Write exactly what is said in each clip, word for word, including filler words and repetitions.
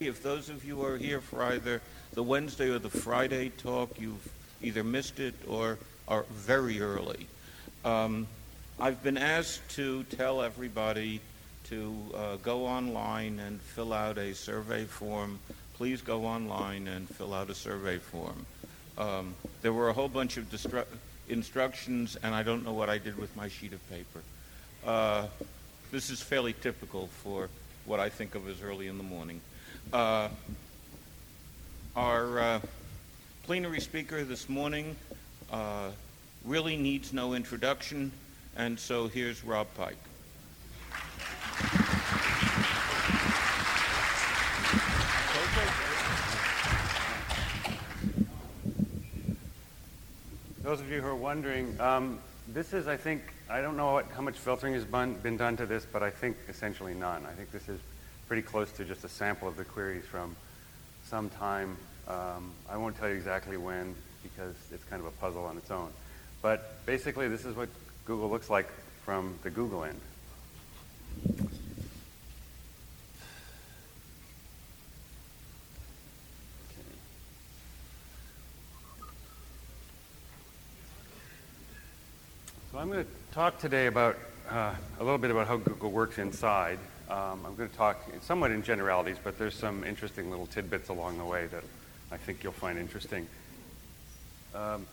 If those of you who are here for either the Wednesday or the Friday talk, you've either missed it or are very early. Um, I've been asked to tell everybody to uh, go online and fill out a survey form. Please go online and fill out a survey form. Um, there were a whole bunch of distru- instructions, and I don't know what I did with my sheet of paper. Uh, this is fairly typical for what I think of as early in the morning. Uh, our uh, plenary speaker this morning uh, really needs no introduction, and so here's Rob Pike. Those of you who are wondering, um, this is, I think, I don't know what, how much filtering has been, been done to this, but I think essentially none. I think this is pretty close to just a sample of the queries from some time. Um, I won't tell you exactly when because it's kind of a puzzle on its own. But basically, this is what Google looks like from the Google end. So I'm going to talk today about uh, a little bit about how Google works inside. Um, I'm going to talk somewhat in generalities, but there's some interesting little tidbits along the way that I think you'll find interesting. Um,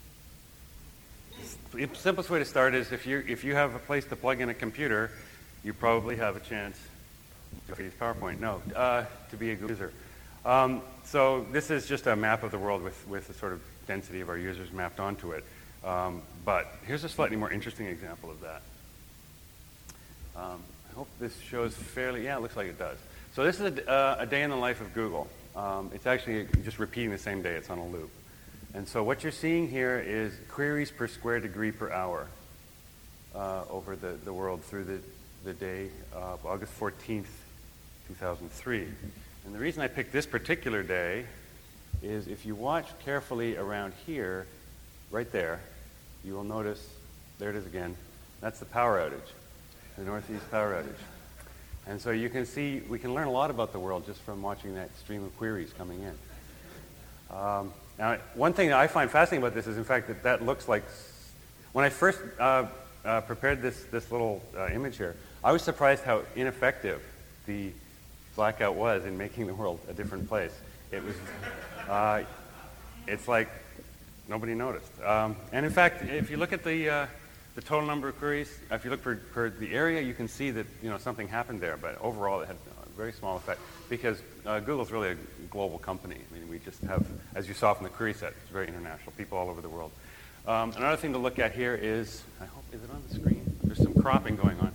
the simplest way to start is if you if you have a place to plug in a computer, you probably have a chance to use PowerPoint. No, uh, to be a Google user. Um, so this is just a map of the world with with the sort of density of our users mapped onto it. Um, but here's a slightly more interesting example of that. Um, I hope this shows fairly, yeah, it looks like it does. So this is a, uh, a day in the life of Google. Um, it's actually just repeating the same day. It's on a loop. And so what you're seeing here is queries per square degree per hour uh, over the, the world through the, the day of August fourteenth, two thousand three. And the reason I picked this particular day is if you watch carefully around here, right there, you will notice, there it is again, that's the power outage. The Northeast power outage. And so you can see, we can learn a lot about the world just from watching that stream of queries coming in. Um, now, one thing that I find fascinating about this is, in fact, that that looks like, when I first uh, uh, prepared this, this little uh, image here, I was surprised how ineffective the blackout was in making the world a different place. It was, uh, it's like nobody noticed. Um, and in fact, if you look at the, uh, the total number of queries, if you look for, for the area, you can see that you know something happened there, but overall it had a very small effect because uh, Google's really a global company. I mean, we just have, as you saw from the query set, it's very international, people all over the world. Um, another thing to look at here is, I hope, is it on the screen? There's some cropping going on.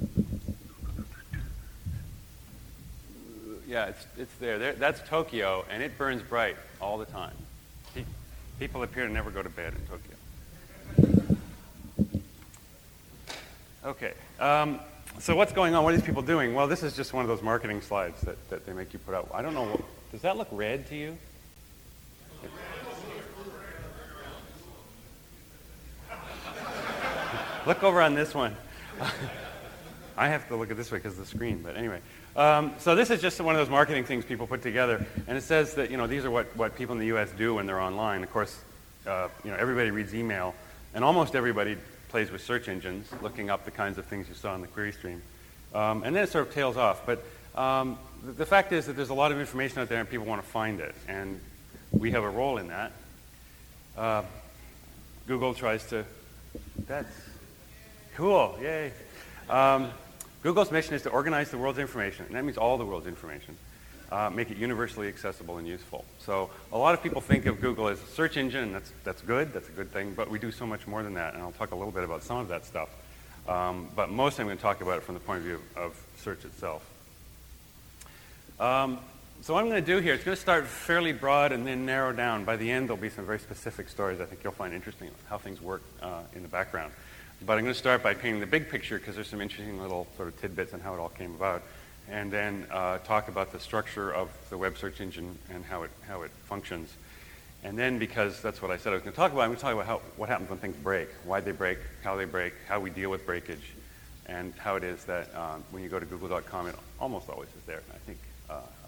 Yeah, it's, it's there. there. That's Tokyo, and it burns bright all the time. Pe- people appear to never go to bed in Tokyo. Okay, um, so what's going on? What are these people doing? Well, this is just one of those marketing slides that, that they make you put out. I don't know, what, does that look red to you? Look over on this one. I have to look at this way because of the screen, but anyway. Um, so this is just one of those marketing things people put together, and it says that, you know, these are what, what people in the U S do when they're online. Of course, uh, you know, everybody reads email, and almost everybody plays with search engines, looking up the kinds of things you saw in the query stream. Um, and then it sort of tails off. But um, the, the fact is that there's a lot of information out there and people want to find it. And we have a role in that. Uh, Google tries to, that's cool, yay. Um, Google's mission is to organize the world's information, and that means all the world's information, uh, make it universally accessible and useful. So a lot of people think of Google as a search engine, and that's, that's good, that's a good thing, but we do so much more than that, and I'll talk a little bit about some of that stuff. Um, but mostly I'm going to talk about it from the point of view of search itself. Um, so what I'm going to do here, it's going to start fairly broad and then narrow down. By the end, there'll be some very specific stories I think you'll find interesting, how things work uh, in the background. But I'm going to start by painting the big picture because there's some interesting little sort of tidbits on how it all came about, and then uh, talk about the structure of the web search engine and how it how it functions. And then, because that's what I said I was going to talk about, I'm going to talk about how, what happens when things break, why they break, how they break, how we deal with breakage, and how it is that um, when you go to google dot com, it almost always is there. I think uh, our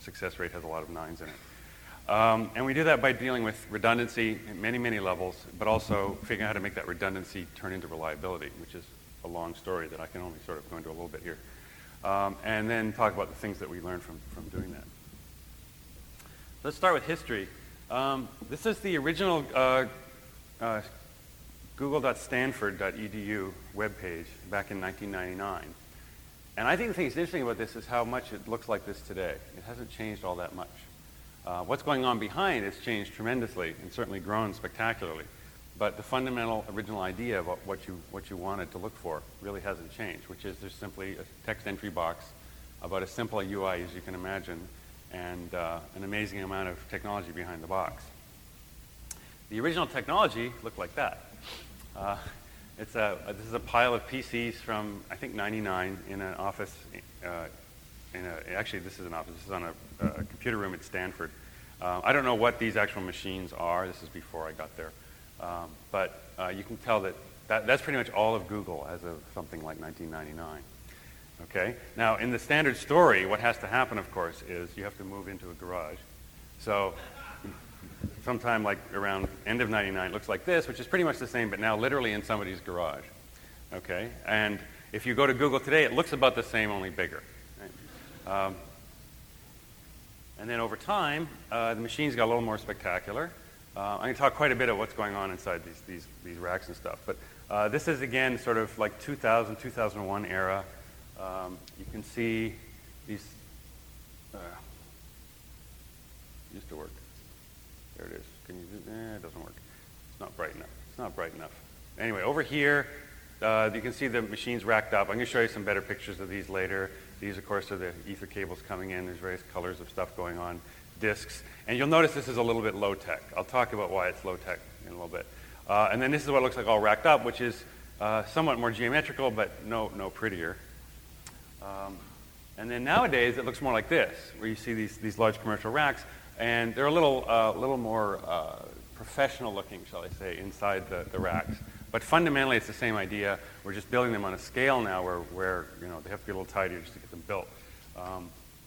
success rate has a lot of nines in it. Um, and we do that by dealing with redundancy at many, many levels, but also figuring out how to make that redundancy turn into reliability, which is a long story that I can only sort of go into a little bit here. Um, and then talk about the things that we learned from, from doing that. Let's start with history. Um, this is the original uh, uh, google dot stanford dot e d u webpage back in nineteen ninety-nine. And I think the thing that's interesting about this is how much it looks like this today. It hasn't changed all that much. Uh, what's going on behind has changed tremendously and certainly grown spectacularly. But the fundamental original idea of what you, what you wanted to look for really hasn't changed, which is there's simply a text entry box, about as simple a U I as you can imagine, and uh, an amazing amount of technology behind the box. The original technology looked like that. Uh, it's a, this is a pile of P Cs from, I think, ninety-nine in an office. Uh, in a, actually, this is an office. This is on a, a computer room at Stanford. Uh, I don't know what these actual machines are. This is before I got there. Um, but uh, you can tell that, that that's pretty much all of Google as of something like nineteen ninety-nine. Okay? Now, in the standard story, what has to happen, of course, is you have to move into a garage. So sometime like around end of ninety-nine, it looks like this, which is pretty much the same, but now literally in somebody's garage. Okay? And if you go to Google today, it looks about the same, only bigger. Right? Um, and then over time, uh, the machines got a little more spectacular. Uh, I'm going to talk quite a bit of what's going on inside these, these, these racks and stuff. But uh, this is, again, sort of like two thousand, two thousand one era. Um, you can see these, uh, used to work. There it is. Can you do, eh, it doesn't work. It's not bright enough. It's not bright enough. Anyway, over here, uh, you can see the machines racked up. I'm going to show you some better pictures of these later. These, of course, are the ether cables coming in. There's various colors of stuff going on. Disks. And you'll notice this is a little bit low-tech. I'll talk about why it's low-tech in a little bit. Uh, and then this is what it looks like all racked up, which is uh, somewhat more geometrical, but no, no prettier. Um, and then nowadays, it looks more like this, where you see these, these large commercial racks, and they're a little, uh, little more uh, professional-looking, shall I say, inside the, the racks. But fundamentally, it's the same idea. We're just building them on a scale now where, where you know, they have to be a little tidier just to get them built. Um,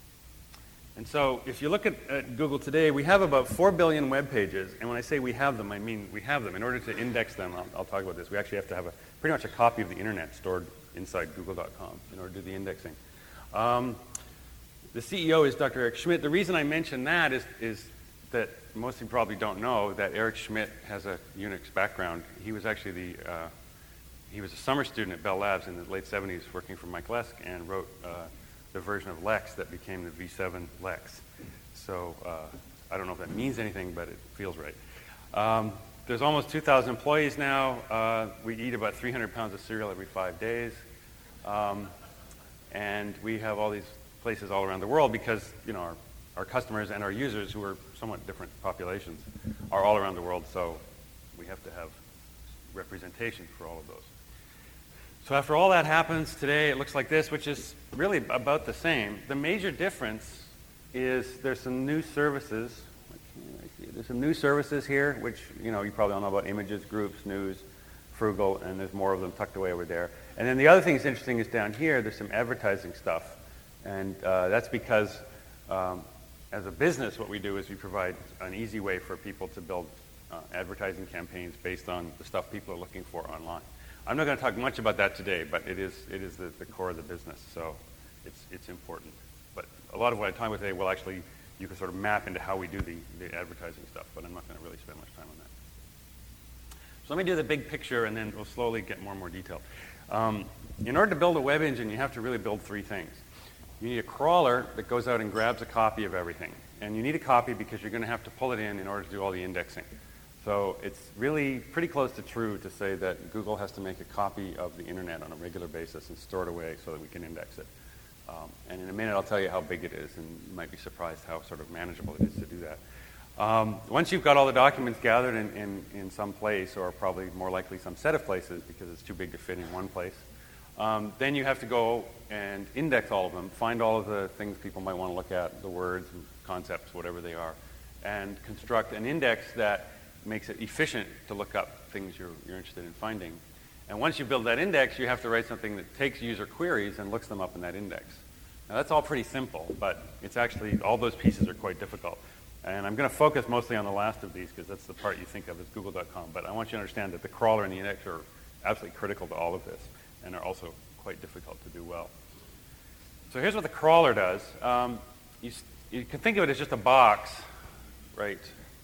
and so if you look at, at Google today, we have about four billion web pages. And when I say we have them, I mean we have them. In order to index them, I'll, I'll talk about this, we actually have to have a, pretty much a copy of the internet stored inside google dot com in order to do the indexing. Um, the C E O is Doctor Eric Schmidt. The reason I mention that is, is that most of you probably don't know that Eric Schmidt has a Unix background. He was actually the, uh, he was a summer student at Bell Labs in the late seventies working for Mike Lesk and wrote uh, the version of Lex that became the V seven Lex. So uh, I don't know if that means anything, but it feels right. Um, there's almost two thousand employees now. Uh, we eat about three hundred pounds of cereal every five days. Um, and we have all these places all around the world because, you know, our, our customers and our users, who are somewhat different populations, are all around the world. So we have to have representation for all of those. So after all that happens, today it looks like this, which is really about the same. The major difference is there's some new services. There's some new services here, which, you know, you probably all know about: images, groups, news, Frugal, and there's more of them tucked away over there. And then the other thing that's interesting is down here, there's some advertising stuff. And uh, that's because um, as a business, what we do is we provide an easy way for people to build uh, advertising campaigns based on the stuff people are looking for online. I'm not going to talk much about that today, but it is it is the, the core of the business, so it's it's important. But a lot of what I talk about today will actually, you can sort of map into how we do the, the advertising stuff, but I'm not going to really spend much time on that. So let me do the big picture, and then we'll slowly get more and more detailed. Um, in order to build a web engine, you have to really build three things. You need a crawler that goes out and grabs a copy of everything. And you need a copy because you're going to have to pull it in in order to do all the indexing. So it's really pretty close to true to say that Google has to make a copy of the internet on a regular basis and store it away so that we can index it. Um, and in a minute, I'll tell you how big it is, and you might be surprised how sort of manageable it is to do that. Um, once you've got all the documents gathered in, in, in some place, or probably more likely some set of places because it's too big to fit in one place, um, then you have to go and index all of them, find all of the things people might want to look at, the words, concepts, whatever they are, and construct an index that makes it efficient to look up things you're, you're interested in finding. And once you build that index, you have to write something that takes user queries and looks them up in that index. Now that's all pretty simple, but it's actually, all those pieces are quite difficult. And I'm going to focus mostly on the last of these because that's the part you think of as Google dot com. But I want you to understand that the crawler and the index are absolutely critical to all of this and are also quite difficult to do well. So here's what the crawler does. Um, you, you can think of it as just a box right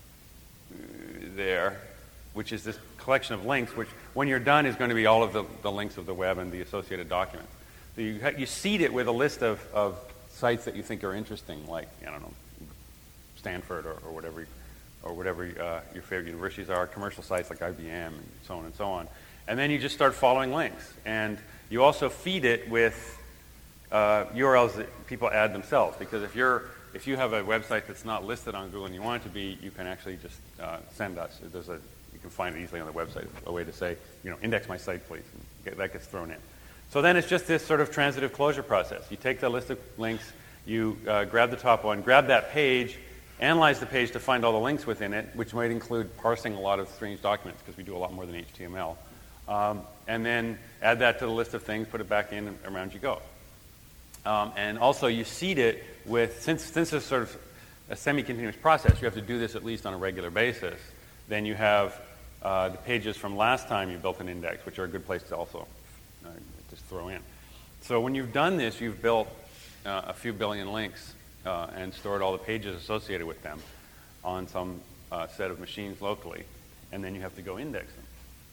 there, which is this collection of links, which when you're done is going to be all of the, the links of the web and the associated documents. So you, you seed it with a list of, of sites that you think are interesting, like, I don't know, Stanford or, or whatever, or whatever uh, your favorite universities are, commercial sites like I B M and so on and so on. And then you just start following links. And you also feed it with uh, U R Ls that people add themselves. Because if you're if you have a website that's not listed on Google and you want it to be, you can actually just uh, send us. There's a you can find it easily on the website, a way to say, you know, index my site, please. And get, that gets thrown in. So then it's just this sort of transitive closure process. You take the list of links, you uh, grab the top one, grab that page, analyze the page to find all the links within it, which might include parsing a lot of strange documents because we do a lot more than H T M L. Um, and then add that to the list of things, put it back in, and around you go. Um, and also you seed it with, since, since it's sort of a semi-continuous process, you have to do this at least on a regular basis, then you have uh, the pages from last time you built an index, which are a good place to also uh, just throw in. So when you've done this, you've built uh, a few billion links Uh, and stored all the pages associated with them on some uh, set of machines locally, and then you have to go index them.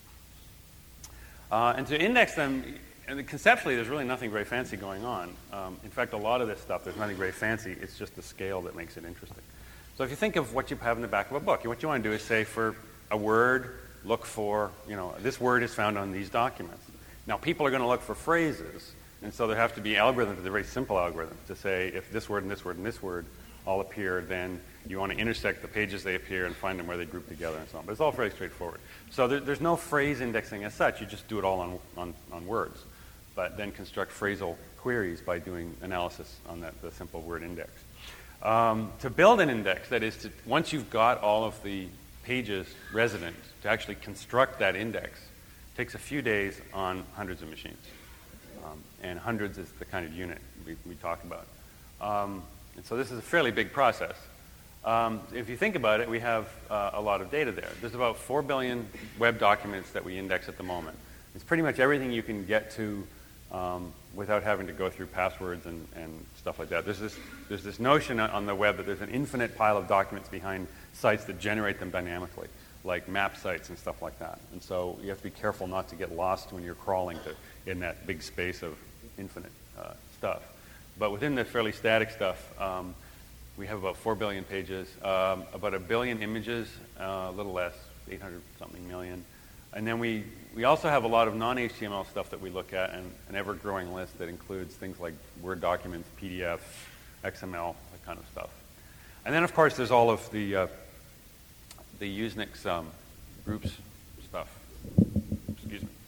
Uh, and to index them, and conceptually, there's really nothing very fancy going on. Um, in fact, a lot of this stuff, there's nothing very fancy. It's just the scale that makes it interesting. So if you think of what you have in the back of a book, what you want to do is say, for a word, look for, you know, this word is found on these documents. Now, people are going to look for phrases. And so there have to be algorithms, they're very simple algorithms, to say if this word and this word and this word all appear, then you want to intersect the pages they appear and find them where they group together and so on. But it's all very straightforward. So there, there's no phrase indexing as such. You just do it all on, on, on words, but then construct phrasal queries by doing analysis on that, the simple word index. Um, to build an index, that is, to, once you've got all of the pages resident, to actually construct that index takes a few days on hundreds of machines. Um, and hundreds is the kind of unit we, we talk about. Um, and so this is a fairly big process. Um, if you think about it, we have uh, a lot of data there. There's about four billion web documents that we index at the moment. It's pretty much everything you can get to um, without having to go through passwords and, and stuff like that. There's this, there's this notion on the web that there's an infinite pile of documents behind sites that generate them dynamically, like map sites and stuff like that. And so you have to be careful not to get lost when you're crawling to, in that big space of infinite uh, stuff. But within the fairly static stuff, um, we have about four billion pages, um, about a billion images, uh, a little less, eight hundred something million. And then we, we also have a lot of non-H T M L stuff that we look at, and an ever-growing list that includes things like Word documents, P D Fs, X M L, that kind of stuff. And then, of course, there's all of the uh, the Usenix um, groups stuff. Excuse me.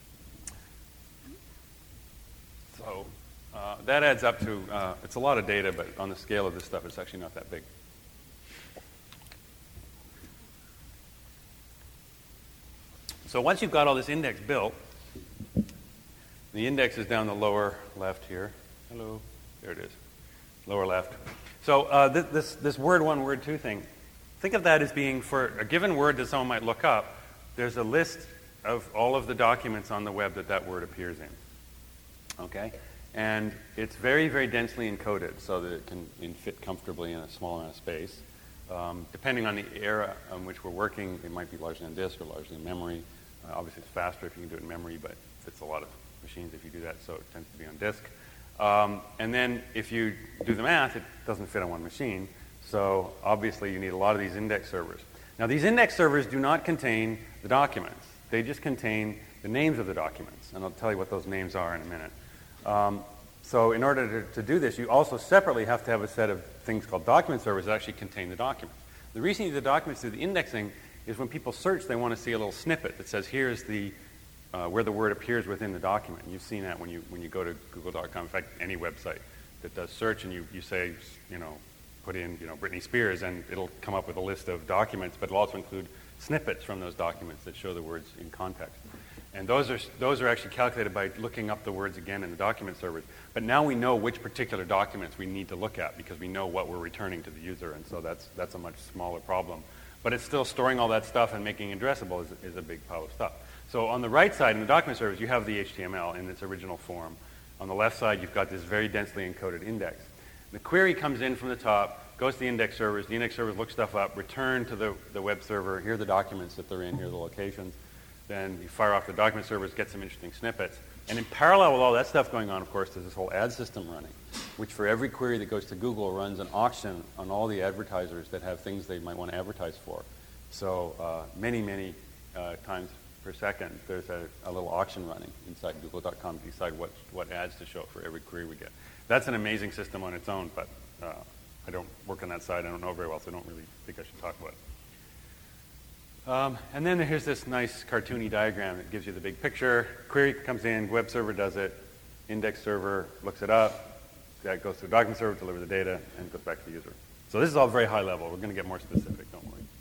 So uh, that adds up to, uh, it's a lot of data, but on the scale of this stuff, it's actually not that big. So once you've got all this index built, the index is down the lower left here. Hello. There it is. Lower left. So uh, th this, this word one, word two thing, think of that as being for a given word that someone might look up, there's a list of all of the documents on the web that that word appears in. Okay? And it's very, very densely encoded so that it can, can fit comfortably in a small amount of space. Um, depending on the era on which we're working, it might be largely on disk or largely in memory. Uh, obviously, it's faster if you can do it in memory, but it fits a lot of machines if you do that, so it tends to be on disk. Um, and then if you do the math, it doesn't fit on one machine. So obviously, you need a lot of these index servers. Now, these index servers do not contain the documents. They just contain the names of the documents. And I'll tell you what those names are in a minute. Um, so in order to, to do this, you also separately have to have a set of things called document servers that actually contain the documents. The reason you do the documents through the indexing is when people search, they want to see a little snippet that says, here's the uh, where the word appears within the document. And you've seen that when you when you go to google dot com. In fact, any website that does search and you, you say, you know, put in, you know, Britney Spears, and it'll come up with a list of documents, but it'll also include snippets from those documents that show the words in context. And those are, those are actually calculated by looking up the words again in the document servers. But now we know which particular documents we need to look at because we know what we're returning to the user, and so that's, that's a much smaller problem. But it's still storing all that stuff and making it addressable is, is a big pile of stuff. So on the right side in the document servers, you have the H T M L in its original form. On the left side, you've got this very densely encoded index. The query comes in from the top, goes to the index servers. The index servers look stuff up, return to the, the web server. Here are the documents that they're in. Here are the locations. Then you fire off the document servers, get some interesting snippets. And in parallel with all that stuff going on, of course, there's this whole ad system running, which for every query that goes to Google runs an auction on all the advertisers that have things they might want to advertise for. So uh, many, many uh, times per second, there's a, a little auction running inside google dot com to decide what, what ads to show for every query we get. That's an amazing system on its own, but uh, I don't work on that side. I don't know very well, so I don't really think I should talk about it. Um, and then here's this nice cartoony diagram that gives you the big picture. Query comes in, web server does it, index server looks it up, that goes to the document server, delivers the data, and goes back to the user. So this is all very high level. We're going to get more specific, don't worry.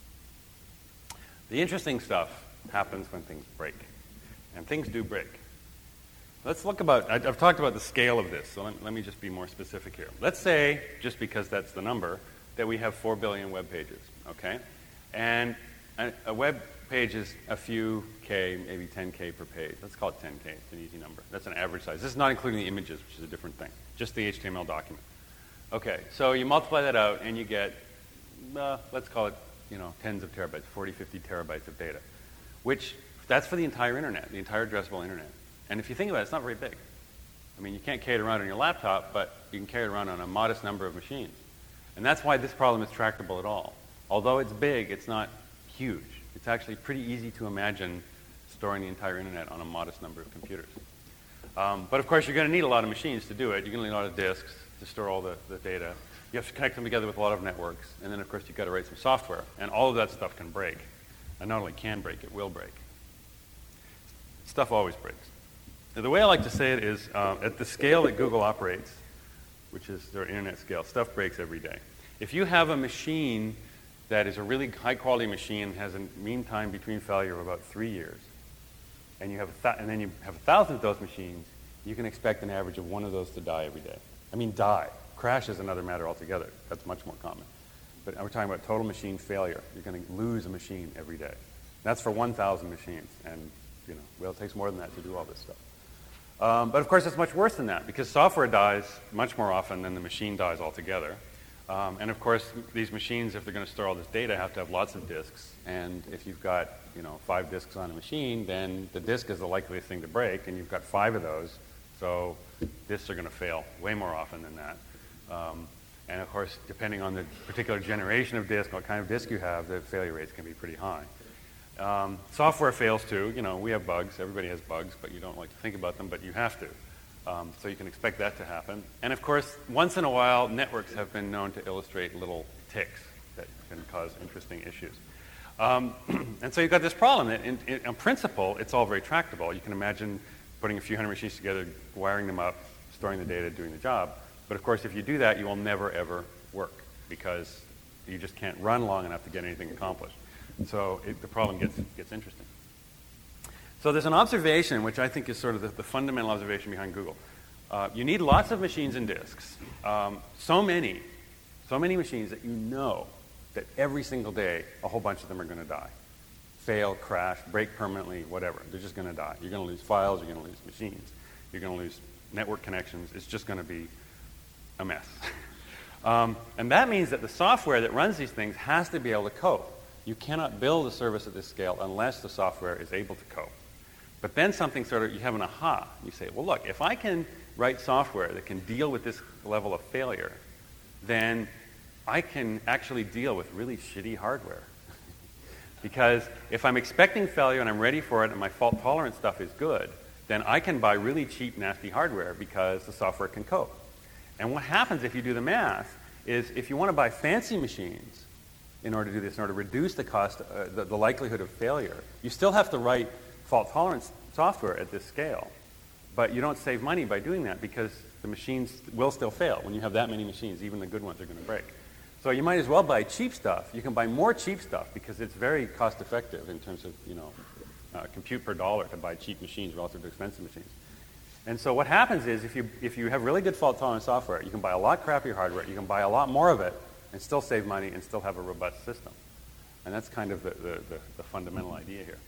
The interesting stuff happens when things break. And things do break. Let's look about, I've talked about the scale of this, so let, let me just be more specific here. Let's say, just because that's the number, that we have four billion web pages, okay? And a, a web page is a few K, maybe ten K per page. Let's call it ten K, it's an easy number. That's an average size. This is not including the images, which is a different thing, just the H T M L document. Okay, so you multiply that out and you get, uh, let's call it, you know, tens of terabytes, forty, fifty terabytes of data, which, that's for the entire internet, the entire addressable internet. And if you think about it, it's not very big. I mean, you can't carry it around on your laptop, but you can carry it around on a modest number of machines. And that's why this problem is tractable at all. Although it's big, it's not huge. It's actually pretty easy to imagine storing the entire internet on a modest number of computers. Um, but of course, you're going to need a lot of machines to do it. You're going to need a lot of disks to store all the, the data. You have to connect them together with a lot of networks. And then, of course, you've got to write some software. And all of that stuff can break. And not only can break, it will break. Stuff always breaks. Now, the way I like to say it is, uh, at the scale that Google operates, which is their internet scale, stuff breaks every day. If you have a machine that is a really high-quality machine, has a mean time between failure of about three years, and you have a th- and then you have a thousand of those machines, you can expect an average of one of those to die every day. I mean, die. Crash is another matter altogether. That's much more common. But we're talking about total machine failure. You're going to lose a machine every day. That's for one thousand machines, and you know, well, it takes more than that to do all this stuff. Um, but of course, it's much worse than that because software dies much more often than the machine dies altogether. Um, and of course, these machines, if they're going to store all this data, have to have lots of disks. And if you've got, you know, five disks on a machine, then the disk is the likeliest thing to break, and you've got five of those. So disks are going to fail way more often than that. Um, and of course, depending on the particular generation of disk, what kind of disk you have, the failure rates can be pretty high. Um, software fails too. You know, we have bugs. Everybody has bugs, but you don't like to think about them, but you have to. Um, so you can expect that to happen. And of course, once in a while, networks have been known to illustrate little ticks that can cause interesting issues. Um, and so you've got this problem that, in, in, in principle, it's all very tractable. You can imagine putting a few hundred machines together, wiring them up, storing the data, doing the job. But of course, if you do that, you will never, ever work because you just can't run long enough to get anything accomplished. So it, the problem gets, gets interesting. So there's an observation, which I think is sort of the, the fundamental observation behind Google. Uh, you need lots of machines and disks. Um, so many, so many machines that you know that every single day a whole bunch of them are going to die. Fail, crash, break permanently, whatever. They're just going to die. You're going to lose files. You're going to lose machines. You're going to lose network connections. It's just going to be a mess. um, and that means that the software that runs these things has to be able to cope. You cannot build a service at this scale unless the software is able to cope. But then something sort of, you have an aha. You say, well, look, if I can write software that can deal with this level of failure, then I can actually deal with really shitty hardware. Because if I'm expecting failure and I'm ready for it and my fault tolerance stuff is good, then I can buy really cheap, nasty hardware because the software can cope. And what happens if you do the math is if you want to buy fancy machines in order to do this, in order to reduce the cost, uh, the, the likelihood of failure, you still have to write fault tolerance software at this scale. But you don't save money by doing that because the machines will still fail. When you have that many machines, even the good ones are going to break. So you might as well buy cheap stuff. You can buy more cheap stuff because it's very cost effective in terms of, you know, uh, compute per dollar to buy cheap machines relative to expensive machines. And so what happens is if you, if you have really good fault-tolerant software, you can buy a lot crappier hardware, you can buy a lot more of it, and still save money and still have a robust system. And that's kind of the, the, the, the fundamental idea here.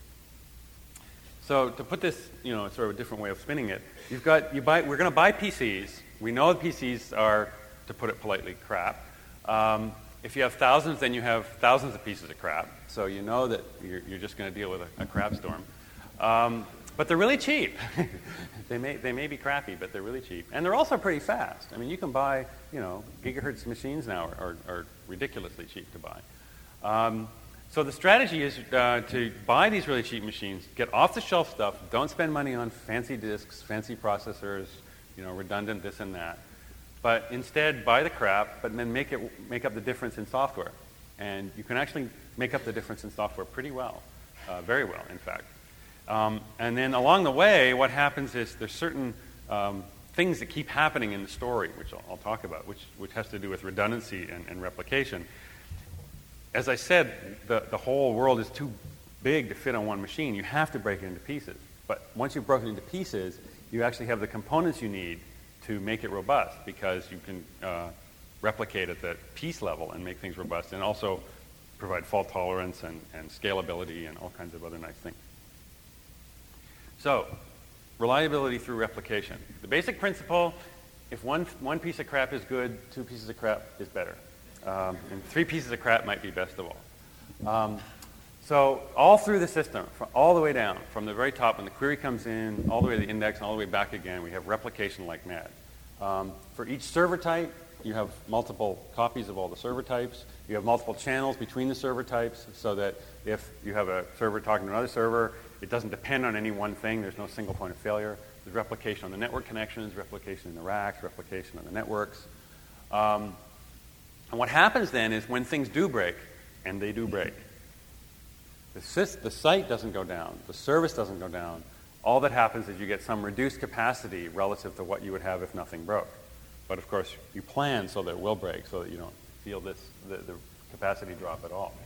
So to put this, you know, sort of a different way of spinning it, you've got, you buy, we're going to buy P Cs. We know the P Cs are, to put it politely, crap. Um, if you have thousands, then you have thousands of pieces of crap. So you know that you're, you're just going to deal with a, a crap storm. Um, but they're really cheap. they may they may be crappy, but they're really cheap, and they're also pretty fast. I mean, you can buy, you know, gigahertz machines now are, are, are ridiculously cheap to buy. Um, So the strategy is uh, to buy these really cheap machines, get off-the-shelf stuff, don't spend money on fancy disks, fancy processors, you know, redundant this and that, but instead buy the crap, but then make it make up the difference in software. And you can actually make up the difference in software pretty well, uh, very well, in fact. Um, and then along the way, what happens is there's certain um, things that keep happening in the story, which I'll, I'll talk about, which which has to do with redundancy and, and replication. As I said, the, the whole world is too big to fit on one machine. You have to break it into pieces. But once you've broken it into pieces, you actually have the components you need to make it robust, because you can uh, replicate at the piece level and make things robust, and also provide fault tolerance and, and scalability and all kinds of other nice things. So, reliability through replication. The basic principle, if one, one piece of crap is good, two pieces of crap is better. Um, and three pieces of crap might be best of all. Um, so all through the system, from all the way down, from the very top when the query comes in, all the way to the index, and all the way back again, we have replication like mad. Um, for each server type, you have multiple copies of all the server types. You have multiple channels between the server types, so that if you have a server talking to another server, it doesn't depend on any one thing. There's no single point of failure. There's replication on the network connections, replication in the racks, replication on the networks. Um, And what happens then is when things do break, and they do break, the, sys- the site doesn't go down, the service doesn't go down. All that happens is you get some reduced capacity relative to what you would have if nothing broke. But of course, you plan so that it will break, so that you don't feel this the, the capacity drop at all.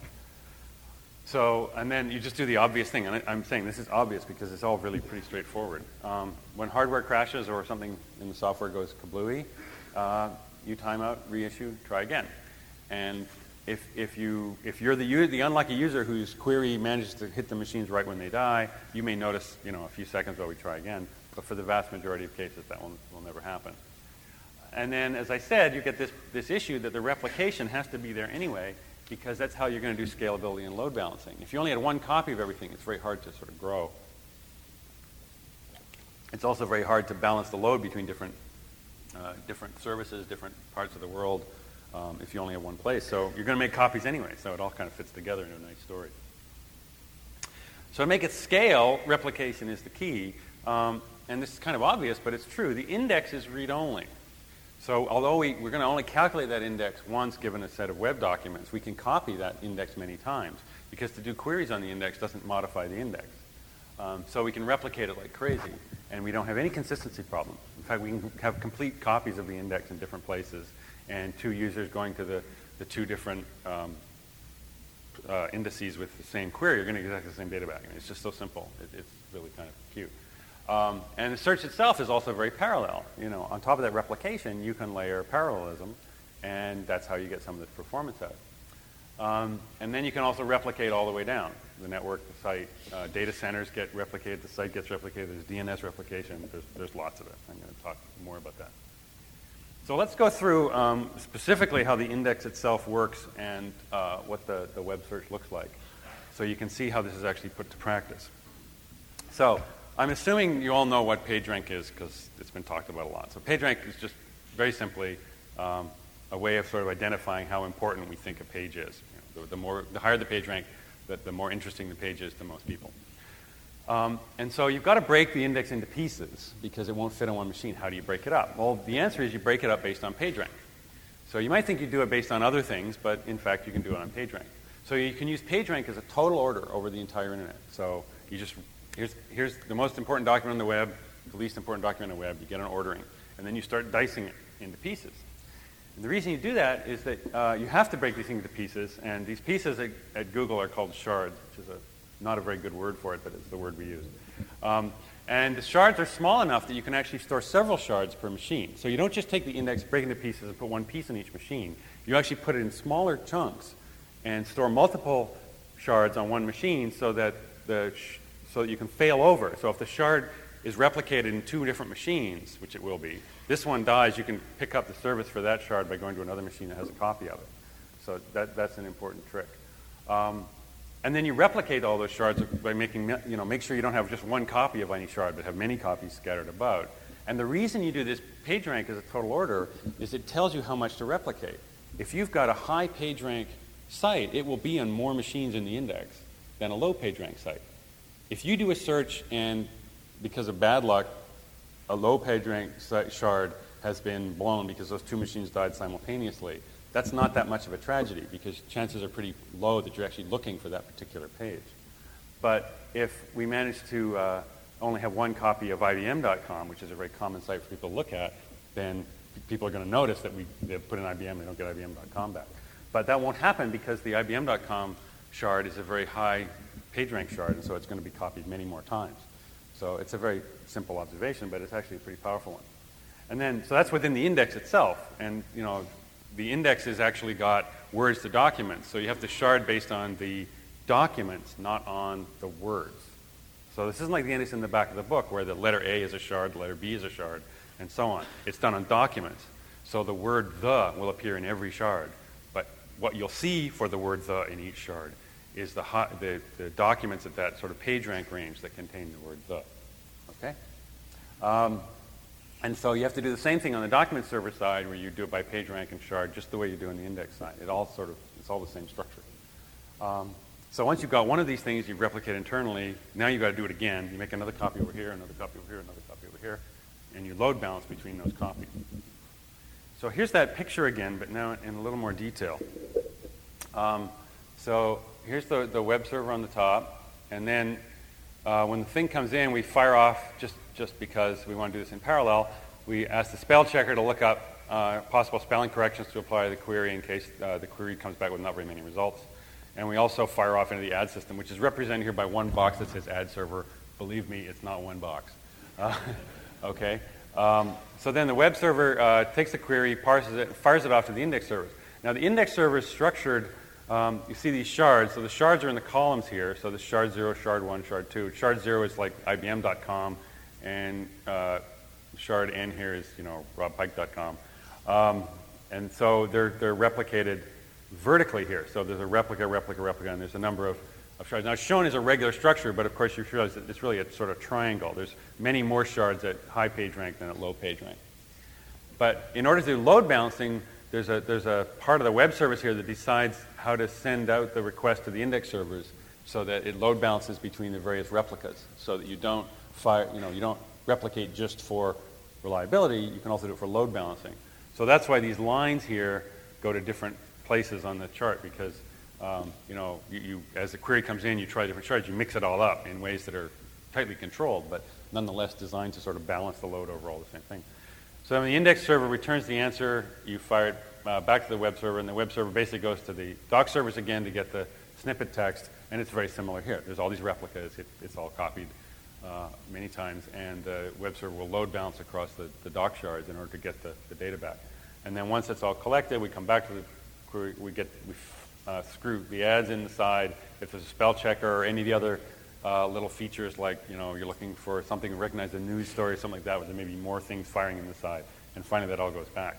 So, and then you just do the obvious thing. And I, I'm saying this is obvious because it's all really pretty straightforward. Um, when hardware crashes or something in the software goes kablooey, uh, you time out, reissue, try again. And if, if, you, if you're the, u- the unlucky user whose query manages to hit the machines right when they die, you may notice, you know, a few seconds while we try again. But for the vast majority of cases, that will, will never happen. And then, as I said, you get this, this issue that the replication has to be there anyway, because that's how you're going to do scalability and load balancing. If you only had one copy of everything, it's very hard to sort of grow. It's also very hard to balance the load between different Uh, different services, different parts of the world, um, if you only have one place. So you're going to make copies anyway, so it all kind of fits together into a nice story. So to make it scale, replication is the key. Um, and this is kind of obvious, but it's true. The index is read-only. So although we, we're going to only calculate that index once given a set of web documents, we can copy that index many times, because to do queries on the index doesn't modify the index. Um, so we can replicate it like crazy, and we don't have any consistency problem. In fact, we can have complete copies of the index in different places, and two users going to the, the two different um, uh, indices with the same query are going to get exactly the same data back. I mean, it's just so simple. It, it's really kind of cute. Um, and the search itself is also very parallel. You know, on top of that replication, you can layer parallelism, and that's how you get some of the performance out. Um, and then you can also replicate all the way down. The network, the site, uh, data centers get replicated, the site gets replicated, there's D N S replication, there's, there's lots of it. I'm going to talk more about that. So let's go through um, specifically how the index itself works and uh, what the, the web search looks like, so you can see how this is actually put to practice. So I'm assuming you all know what PageRank is, because it's been talked about a lot. So PageRank is just very simply um, a way of sort of identifying how important we think a page is. You know, the, the more, the higher the PageRank, the, the more interesting the page is to most people. Um, and so you've got to break the index into pieces because it won't fit on one machine. How do you break it up? Well, the answer is you break it up based on PageRank. So you might think you do it based on other things, but in fact you can do it on PageRank. So you can use PageRank as a total order over the entire internet. So you just, here's, here's the most important document on the web, the least important document on the web, you get an ordering, and then you start dicing it into pieces. And the reason you do that is that uh, you have to break these things into pieces, and these pieces at, at Google are called shards, which is a Not a very good word for it, but it's the word we use. Um, and the shards are small enough that you can actually store several shards per machine. So you don't just take the index, break it into pieces, and put one piece in each machine. You actually put it in smaller chunks and store multiple shards on one machine so that the sh- so that you can fail over. So if the shard is replicated in two different machines, which it will be, this one dies, you can pick up the service for that shard by going to another machine that has a copy of it. So that, that's an important trick. Um, and then you replicate all those shards by making, you know, make sure you don't have just one copy of any shard, but have many copies scattered about. And the reason you do this PageRank as a total order is it tells you how much to replicate. If you've got a high PageRank site, it will be on more machines in the index than a low PageRank site. If you do a search and, because of bad luck, a low PageRank site shard has been blown because those two machines died simultaneously, that's not that much of a tragedy because chances are pretty low that you're actually looking for that particular page. But if we manage to uh, only have one copy of I B M dot com, which is a very common site for people to look at, then people are going to notice that we they've put in I B M, they don't get I B M dot com back. But that won't happen because the I B M dot com shard is a very high PageRank shard, and so it's going to be copied many more times. So it's a very simple observation, but it's actually a pretty powerful one. And then, so that's within the index itself. And, you know, the index has actually got words to documents. So you have to shard based on the documents, not on the words. So this isn't like the index in the back of the book where the letter A is a shard, the letter B is a shard, and so on. It's done on documents. So the word the will appear in every shard. But what you'll see for the word the in each shard is the, hot, the, the documents at that sort of PageRank range that contain the word the. Okay? Um, and so you have to do the same thing on the document server side where you do it by PageRank and shard just the way you do on the index side. It all sort of, it's all the same structure. Um, so once you've got one of these things you replicate internally, now you've got to do it again. You make another copy over here, another copy over here, another copy over here, and you load balance between those copies. So here's that picture again, but now in a little more detail. Um, so here's the, the web server on the top, and then uh, when the thing comes in, we fire off, just, just because we want to do this in parallel, we ask the spell checker to look up uh, possible spelling corrections to apply to the query in case uh, the query comes back with not very many results. And we also fire off into the ad system, which is represented here by one box that says ad server. Believe me, it's not one box. Uh, okay? Um, so then the web server uh, takes the query, parses it, fires it off to the index server. Now the index server is structured, um, you see these shards. So the shards are in the columns here. So the shard zero, shard one, shard two. Shard zero is like I B M dot com, and uh, shard N here is, you know, rob pike dot com. Um, and so they're, they're replicated vertically here. So there's a replica, replica, replica, and there's a number of, of shards. Now shown as a regular structure, but of course you realize that it's really a sort of triangle. There's many more shards at high page rank than at low page rank. But in order to do load balancing, there's a, there's a part of the web service here that decides how to send out the request to the index servers so that it load balances between the various replicas so that you don't fire, you know, you don't replicate just for reliability, you can also do it for load balancing. So that's why these lines here go to different places on the chart because, um, you know, you, you, as the query comes in, you try different shards, you mix it all up in ways that are tightly controlled, but nonetheless designed to sort of balance the load over all the same thing. So when the index server returns the answer, you fire it uh, back to the web server, and the web server basically goes to the doc servers again to get the snippet text, and it's very similar here. There's all these replicas. It, it's all copied uh, many times, and the web server will load balance across the, the doc shards in order to get the, the data back. And then once it's all collected, we come back to the query, we get, we uh, screw the ads in the side. If there's a spell checker or any of the other uh, little features like, you know, you're looking for something to recognize a news story or something like that, where there may be more things firing in the side. And finally, that all goes back.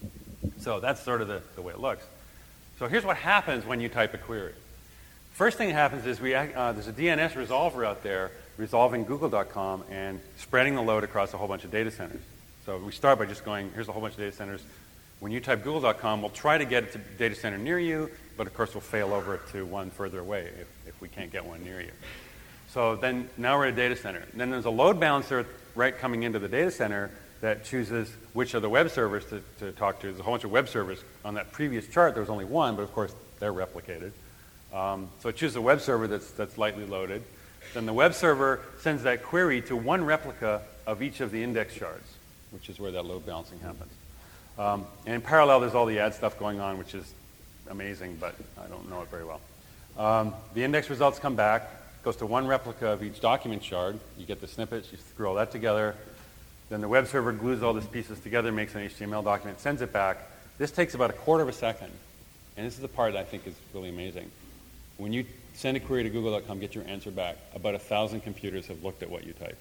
So that's sort of the, the way it looks. So here's what happens when you type a query. First thing that happens is we uh, there's a D N S resolver out there resolving Google dot com and spreading the load across a whole bunch of data centers. So we start by just going, here's a whole bunch of data centers. When you type Google dot com, we'll try to get it to a data center near you, but of course we'll fail over it to one further away if, if we can't get one near you. So then now we're at a data center. And then there's a load balancer right coming into the data center that chooses which of the web servers to, to talk to. There's a whole bunch of web servers. On that previous chart, there was only one, but of course they're replicated. Um, so it chooses a web server that's, that's lightly loaded. Then the web server sends that query to one replica of each of the index shards, which is where that load balancing happens. Um, and in parallel, there's all the ad stuff going on, which is amazing, but I don't know it very well. Um, the index results come back. goes to one replica of each document shard. You get the snippets, you screw all that together. Then the web server glues all these pieces together, makes an H T M L document, sends it back. This takes about a quarter of a second. And this is the part that I think is really amazing. When you send a query to google dot com, get your answer back, about a thousand computers have looked at what you type.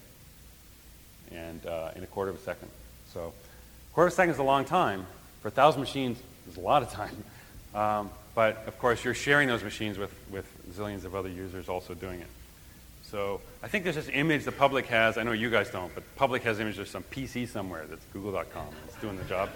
And uh, in a quarter of a second. So a quarter of a second is a long time. For a thousand machines, it's a lot of time. Um, but of course, you're sharing those machines with, with zillions of other users also doing it. So I think there's this image the public has. I know you guys don't, but the public has image of some P C somewhere that's google dot com. It's doing the job.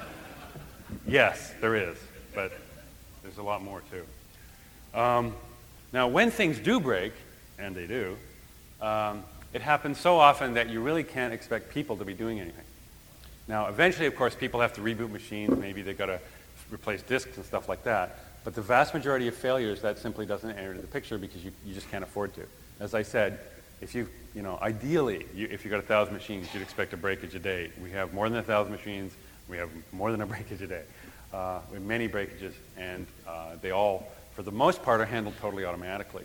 Yes, there is. But there's a lot more, too. Um, now, when things do break, and they do, um, it happens so often that you really can't expect people to be doing anything. Now, eventually, of course, people have to reboot machines. Maybe they've got to replace disks and stuff like that. But the vast majority of failures, that simply doesn't enter into the picture because you, you just can't afford to. As I said, if you, you know, ideally, you, if you've got a thousand machines, you'd expect a breakage a day. We have more than a thousand machines. We have more than a breakage a day. Uh, we have many breakages, and uh, they all, for the most part, are handled totally automatically.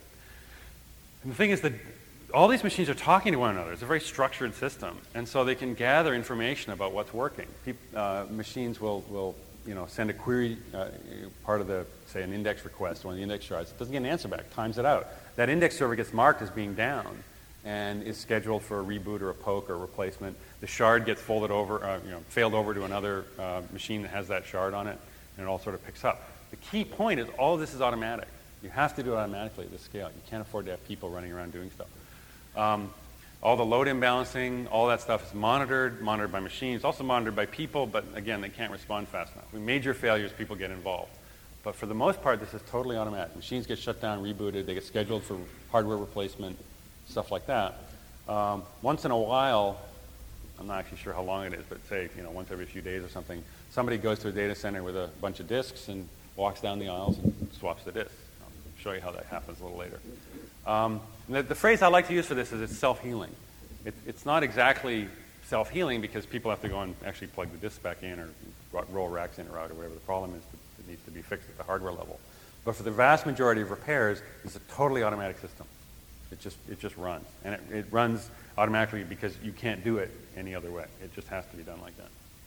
And the thing is that all these machines are talking to one another. It's a very structured system, and so they can gather information about what's working. Peop uh, machines will, will, you know, send a query, uh, part of the, say, an index request to one of the index shards. It doesn't get an answer back. Times it out. That index server gets marked as being down and is scheduled for a reboot or a poke or a replacement. The shard gets folded over, uh, you know, failed over to another uh, machine that has that shard on it, and it all sort of picks up. The key point is all of this is automatic. You have to do it automatically at this scale. You can't afford to have people running around doing stuff. Um, all the load imbalancing, all that stuff is monitored, monitored by machines, also monitored by people, but again, they can't respond fast enough. With major failures, people get involved. But for the most part, this is totally automatic. Machines get shut down, rebooted, they get scheduled for hardware replacement, stuff like that. Um, once in a while, I'm not actually sure how long it is, but say, you know, once every few days or something, somebody goes to a data center with a bunch of disks and walks down the aisles and swaps the disks. I'll show you how that happens a little later. Um, the, the phrase I like to use for this is it's self-healing. It, it's not exactly self-healing because people have to go and actually plug the disks back in or roll racks in or out or whatever the problem is that needs to be fixed at the hardware level. But for the vast majority of repairs, it's a totally automatic system. It just, it just runs. And it, it runs automatically because you can't do it any other way. It just has to be done like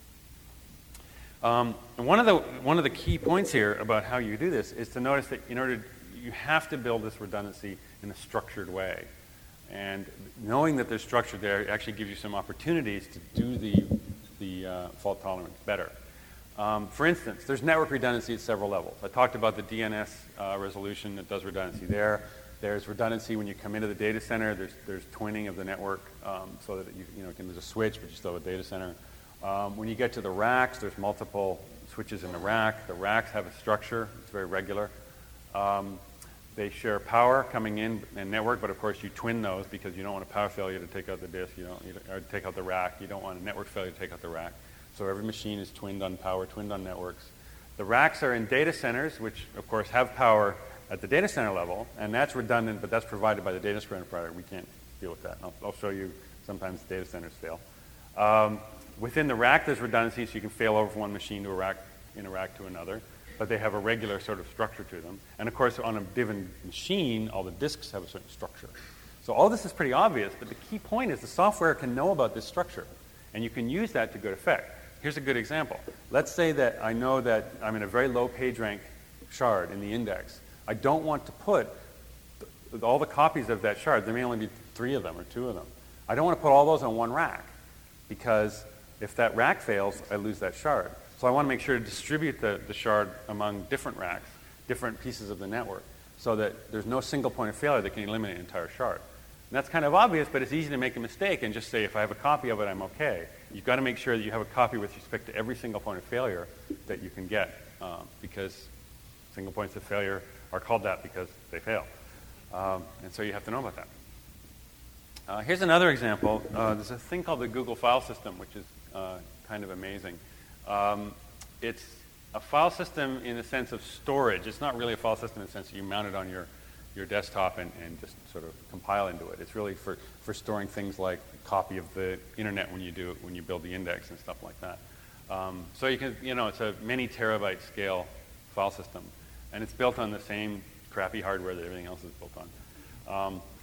that. Um, and one of the one of the key points here about how you do this is to notice that in order you have to build this redundancy in a structured way, and knowing that there's structure there actually gives you some opportunities to do the the uh, fault tolerance better. Um, for instance, there's network redundancy at several levels. I talked about the D N S uh, resolution that does redundancy there. There's redundancy when you come into the data center. There's there's twinning of the network um, so that you you know can, there's a switch, but you still have a data center. Um, when you get to the racks, there's multiple switches in the rack. The racks have a structure. It's very regular. Um, they share power coming in and network, but of course you twin those because you don't want a power failure to take out the disk. You don't, you don't or take out the rack. You don't want a network failure to take out the rack. So every machine is twinned on power, twinned on networks. The racks are in data centers, which of course have power at the data center level, and that's redundant, but that's provided by the data center provider. We can't deal with that. I'll, I'll show you sometimes data centers fail. Um, within the rack, there's redundancy, so you can fail over from one machine to a rack, in a rack to another, but they have a regular sort of structure to them. And of course, on a given machine, all the disks have a certain structure. So all this is pretty obvious, but the key point is the software can know about this structure, and you can use that to good effect. Here's a good example. Let's say that I know that I'm in a very low page rank shard in the index. I don't want to put th- all the copies of that shard. There may only be three of them or two of them. I don't want to put all those on one rack because if that rack fails, I lose that shard. So I want to make sure to distribute the, the shard among different racks, different pieces of the network, so that there's no single point of failure that can eliminate an entire shard. And that's kind of obvious, but it's easy to make a mistake and just say, if I have a copy of it, I'm okay. You've got to make sure that you have a copy with respect to every single point of failure that you can get, um, because single points of failure are called that because they fail. Um, and so you have to know about that. Uh, here's another example. Uh, there's a thing called the Google File System, which is uh, kind of amazing. Um, it's a file system in the sense of storage. It's not really a file system in the sense that you mount it on your, your desktop and, and just sort of compile into it. It's really for, for storing things like a copy of the internet when you do when you build the index and stuff like that. Um, so you can, you know, it's a many terabyte scale file system. And it's built on the same crappy hardware that everything else is built on. Um,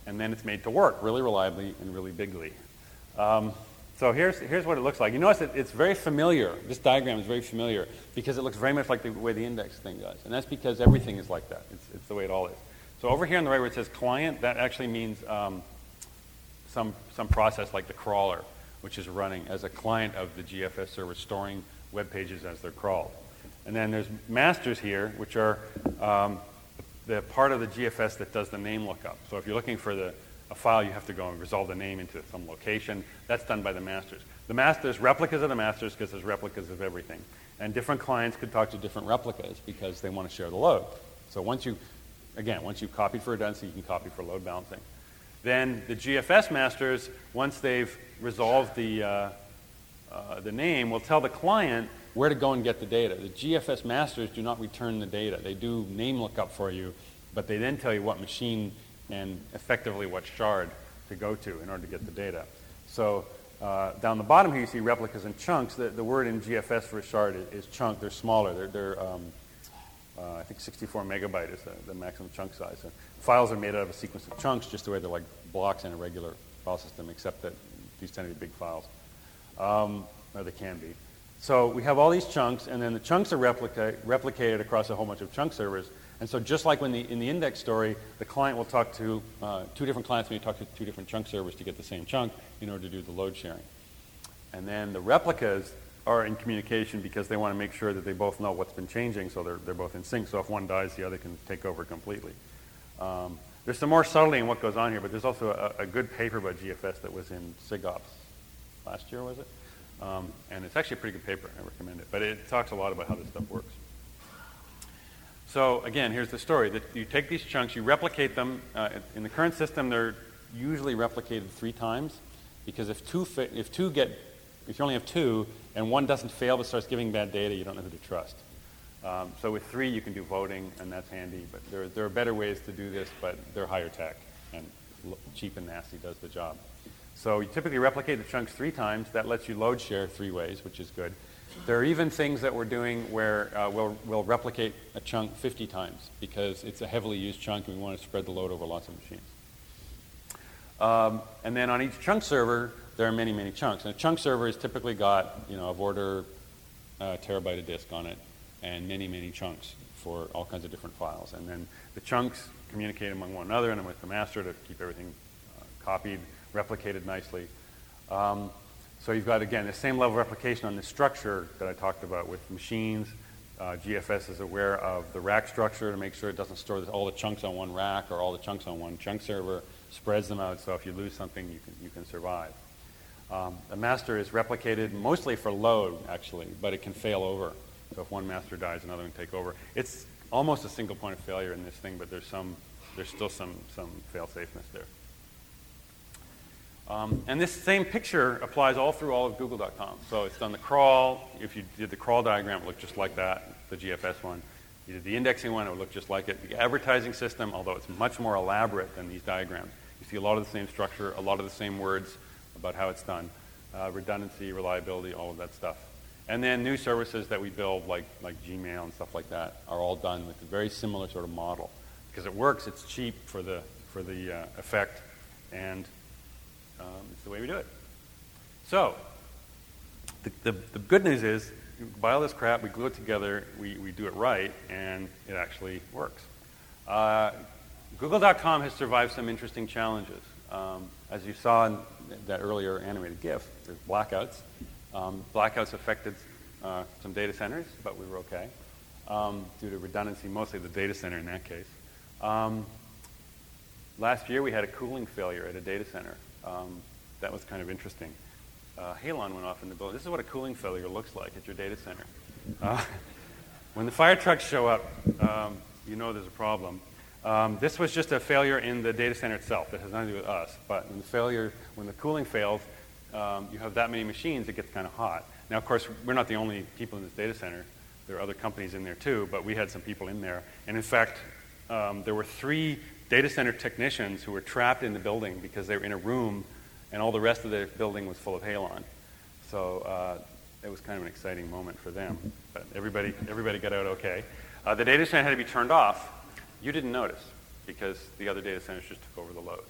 and then it's made to work really reliably and really bigly. Um, so here's, here's what it looks like. You notice that it's very familiar. This diagram is very familiar because it looks very much like the way the index thing does. And that's because everything is like that. It's, it's the way it all is. So over here on the right where it says client, that actually means um, some, some process like the crawler, which is running as a client of the G F S server, storing web pages as they're crawled. And then there's masters here, which are um, the part of the G F S that does the name lookup. So if you're looking for the, a file, you have to go and resolve the name into some location. That's done by the masters. The masters, replicas of the masters, because there's replicas of everything. And different clients could talk to different replicas because they want to share the load. So once you, again, once you've copied for redundancy, you can copy for load balancing. Then the G F S masters, once they've resolved the, uh, uh, the name, will tell the client where to go and get the data. The G F S masters do not return the data. They do name lookup for you, but they then tell you what machine and effectively what shard to go to in order to get the data. So uh, down the bottom here you see replicas and chunks. The, the word in G F S for a shard is, is chunk. They're smaller. They're, they're um, uh, I think sixty-four megabyte is the, the maximum chunk size. So files are made out of a sequence of chunks just the way they're like blocks in a regular file system, except that these tend to be big files, um, or they can be. So we have all these chunks, and then the chunks are replica- replicated across a whole bunch of chunk servers. And so just like when the, in the index story, the client will talk to uh, two different clients when you talk to two different chunk servers to get the same chunk in order to do the load sharing. And then the replicas are in communication because they want to make sure that they both know what's been changing, so they're, they're both in sync. So if one dies, the other can take over completely. Um, there's some more subtlety in what goes on here, but there's also a, a good paper about G F S that was in SIGOPS last year, was it? Um, and it's actually a pretty good paper. I recommend it. But it talks a lot about how this stuff works. So again, here's the story. That you take these chunks, you replicate them. Uh, in the current system, they're usually replicated three times, because if two fi- if two get, if you only have two and one doesn't fail but starts giving bad data, you don't know who to trust. Um, so with three, you can do voting, and that's handy. But there there are better ways to do this, but they're higher tech, and l- cheap and nasty does the job. So you typically replicate the chunks three times. That lets you load share three ways, which is good. There are even things that we're doing where uh, we'll, we'll replicate a chunk fifty times because it's a heavily used chunk and we want to spread the load over lots of machines. Um, and then on each chunk server, there are many, many chunks. And a chunk server has typically got, you know, of order uh, terabyte of disk on it and many, many chunks for all kinds of different files. And then the chunks communicate among one another and with the master to keep everything uh, copied, replicated nicely. Um, So you've got, again, the same level of replication on this structure that I talked about with machines. Uh, G F S is aware of the rack structure to make sure it doesn't store all the chunks on one rack or all the chunks on one chunk server, spreads them out so if you lose something, you can, you can survive. Um, the master is replicated mostly for load, actually, but it can fail over. So if one master dies, another one can take over. It's almost a single point of failure in this thing, but there's, some, there's still some, some fail-safeness there. Um, and this same picture applies all through all of Google dot com. So it's done the crawl. If you did the crawl diagram, it looked just like that, the G F S one. You did the indexing one, it would look just like it. The advertising system, although it's much more elaborate than these diagrams, you see a lot of the same structure, a lot of the same words about how it's done. Uh, redundancy, reliability, all of that stuff. And then new services that we build, like, like Gmail and stuff like that, are all done with a very similar sort of model. Because it works, it's cheap for the, for the uh, effect, and Um, it's the way we do it. So, the, the, the good news is, we buy all this crap, we glue it together, we, we do it right, and it actually works. Uh, Google dot com has survived some interesting challenges. Um, as you saw in that earlier animated GIF, there's blackouts. Um, blackouts affected uh, some data centers, but we were okay, um, due to redundancy, mostly the data center in that case. Um, last year, we had a cooling failure at a data center. Um, that was kind of interesting. Uh, Halon went off in the building. This is what a cooling failure looks like at your data center. Uh, when the fire trucks show up, um, you know there's a problem. Um, this was just a failure in the data center itself. It has nothing to do with us. But when the failure, when the cooling fails, um, you have that many machines, it gets kind of hot. Now, of course, we're not the only people in this data center. There are other companies in there too, but we had some people in there. And in fact, um, there were three data center technicians who were trapped in the building because they were in a room and all the rest of the building was full of halon. So uh, it was kind of an exciting moment for them. But everybody, everybody got out okay. Uh, the data center had to be turned off. You didn't notice because the other data centers just took over the load.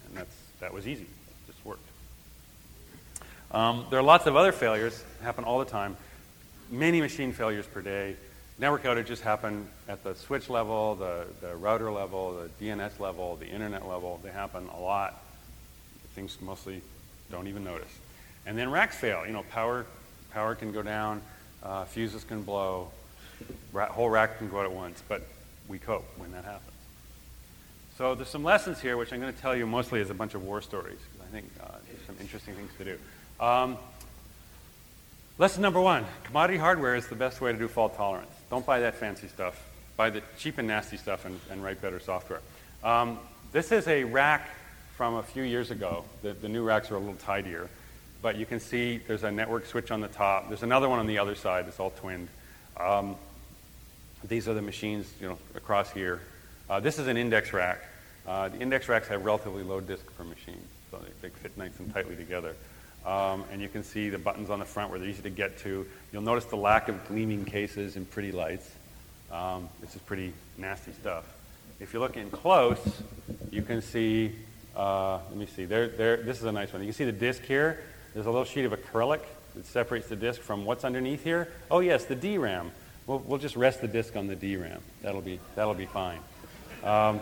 And that's, that was easy. It just worked. Um, there are lots of other failures happen all the time. Many machine failures per day. Network outages happen at the switch level, the, the router level, the D N S level, the internet level. They happen a lot. Things mostly don't even notice. And then racks fail. You know, power, power can go down, uh, fuses can blow, ra- whole rack can go out at once, but we cope when that happens. So there's some lessons here, which I'm going to tell you mostly as a bunch of war stories, because I think uh, there's some interesting things to do. Um, lesson number one, commodity hardware is the best way to do fault tolerance. Don't buy that fancy stuff. Buy the cheap and nasty stuff and, and write better software. Um, this is a rack from a few years ago. The, the new racks are a little tidier, but you can see there's a network switch on the top. There's another one on the other side that's all twinned. Um, these are the machines, you know, across here. Uh, this is an index rack. Uh, the index racks have relatively low disk per machine, so they, they fit nice and tightly together. Um, and you can see the buttons on the front where they're easy to get to. You'll notice the lack of gleaming cases and pretty lights. Um, this is pretty nasty stuff. If you look in close, you can see, uh, let me see, there, there, this is a nice one. You can see the disk here. There's a little sheet of acrylic that separates the disk from what's underneath here. Oh yes, the D RAM. We'll, we'll just rest the disk on the D RAM. That'll be, that'll be fine. Um,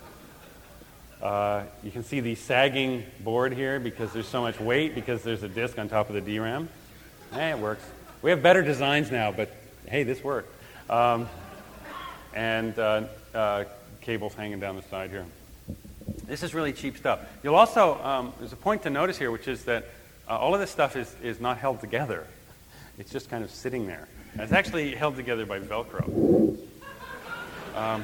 Uh, you can see the sagging board here because there's so much weight because there's a disk on top of the D RAM. Hey, it works. We have better designs now, but hey, this worked. Um, and uh, uh, cables hanging down the side here. This is really cheap stuff. You'll also, um, there's a point to notice here, which is that uh, all of this stuff is, is not held together. It's just kind of sitting there. And it's actually held together by Velcro. Um,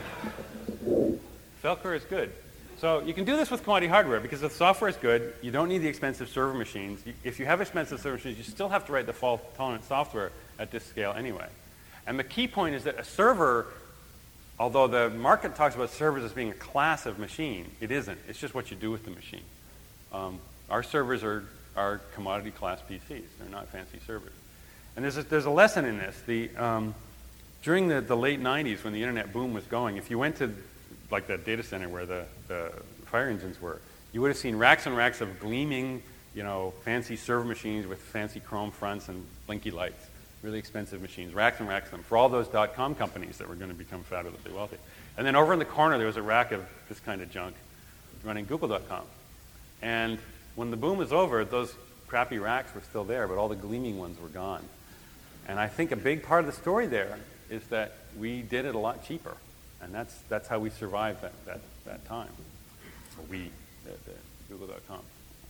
Velcro is good. So you can do this with commodity hardware because the software is good. You don't need the expensive server machines. If you have expensive server machines, you still have to write the fault-tolerant software at this scale anyway. And the key point is that a server, although the market talks about servers as being a class of machine, it isn't. It's just what you do with the machine. Um, our servers are, are commodity class P Cs. They're not fancy servers. And there's a, there's a lesson in this. The, um, during the, the late nineties, when the internet boom was going, if you went to like that data center where the, the fire engines were, you would have seen racks and racks of gleaming, you know, fancy server machines with fancy chrome fronts and blinky lights, really expensive machines, racks and racks of them for all those dot-com companies that were going to become fabulously wealthy. And then over in the corner, there was a rack of this kind of junk running Google dot com. And when the boom was over, those crappy racks were still there, but all the gleaming ones were gone. And I think a big part of the story there is that we did it a lot cheaper. And that's that's how we survived that that, that time. Or we, the, the Google dot com.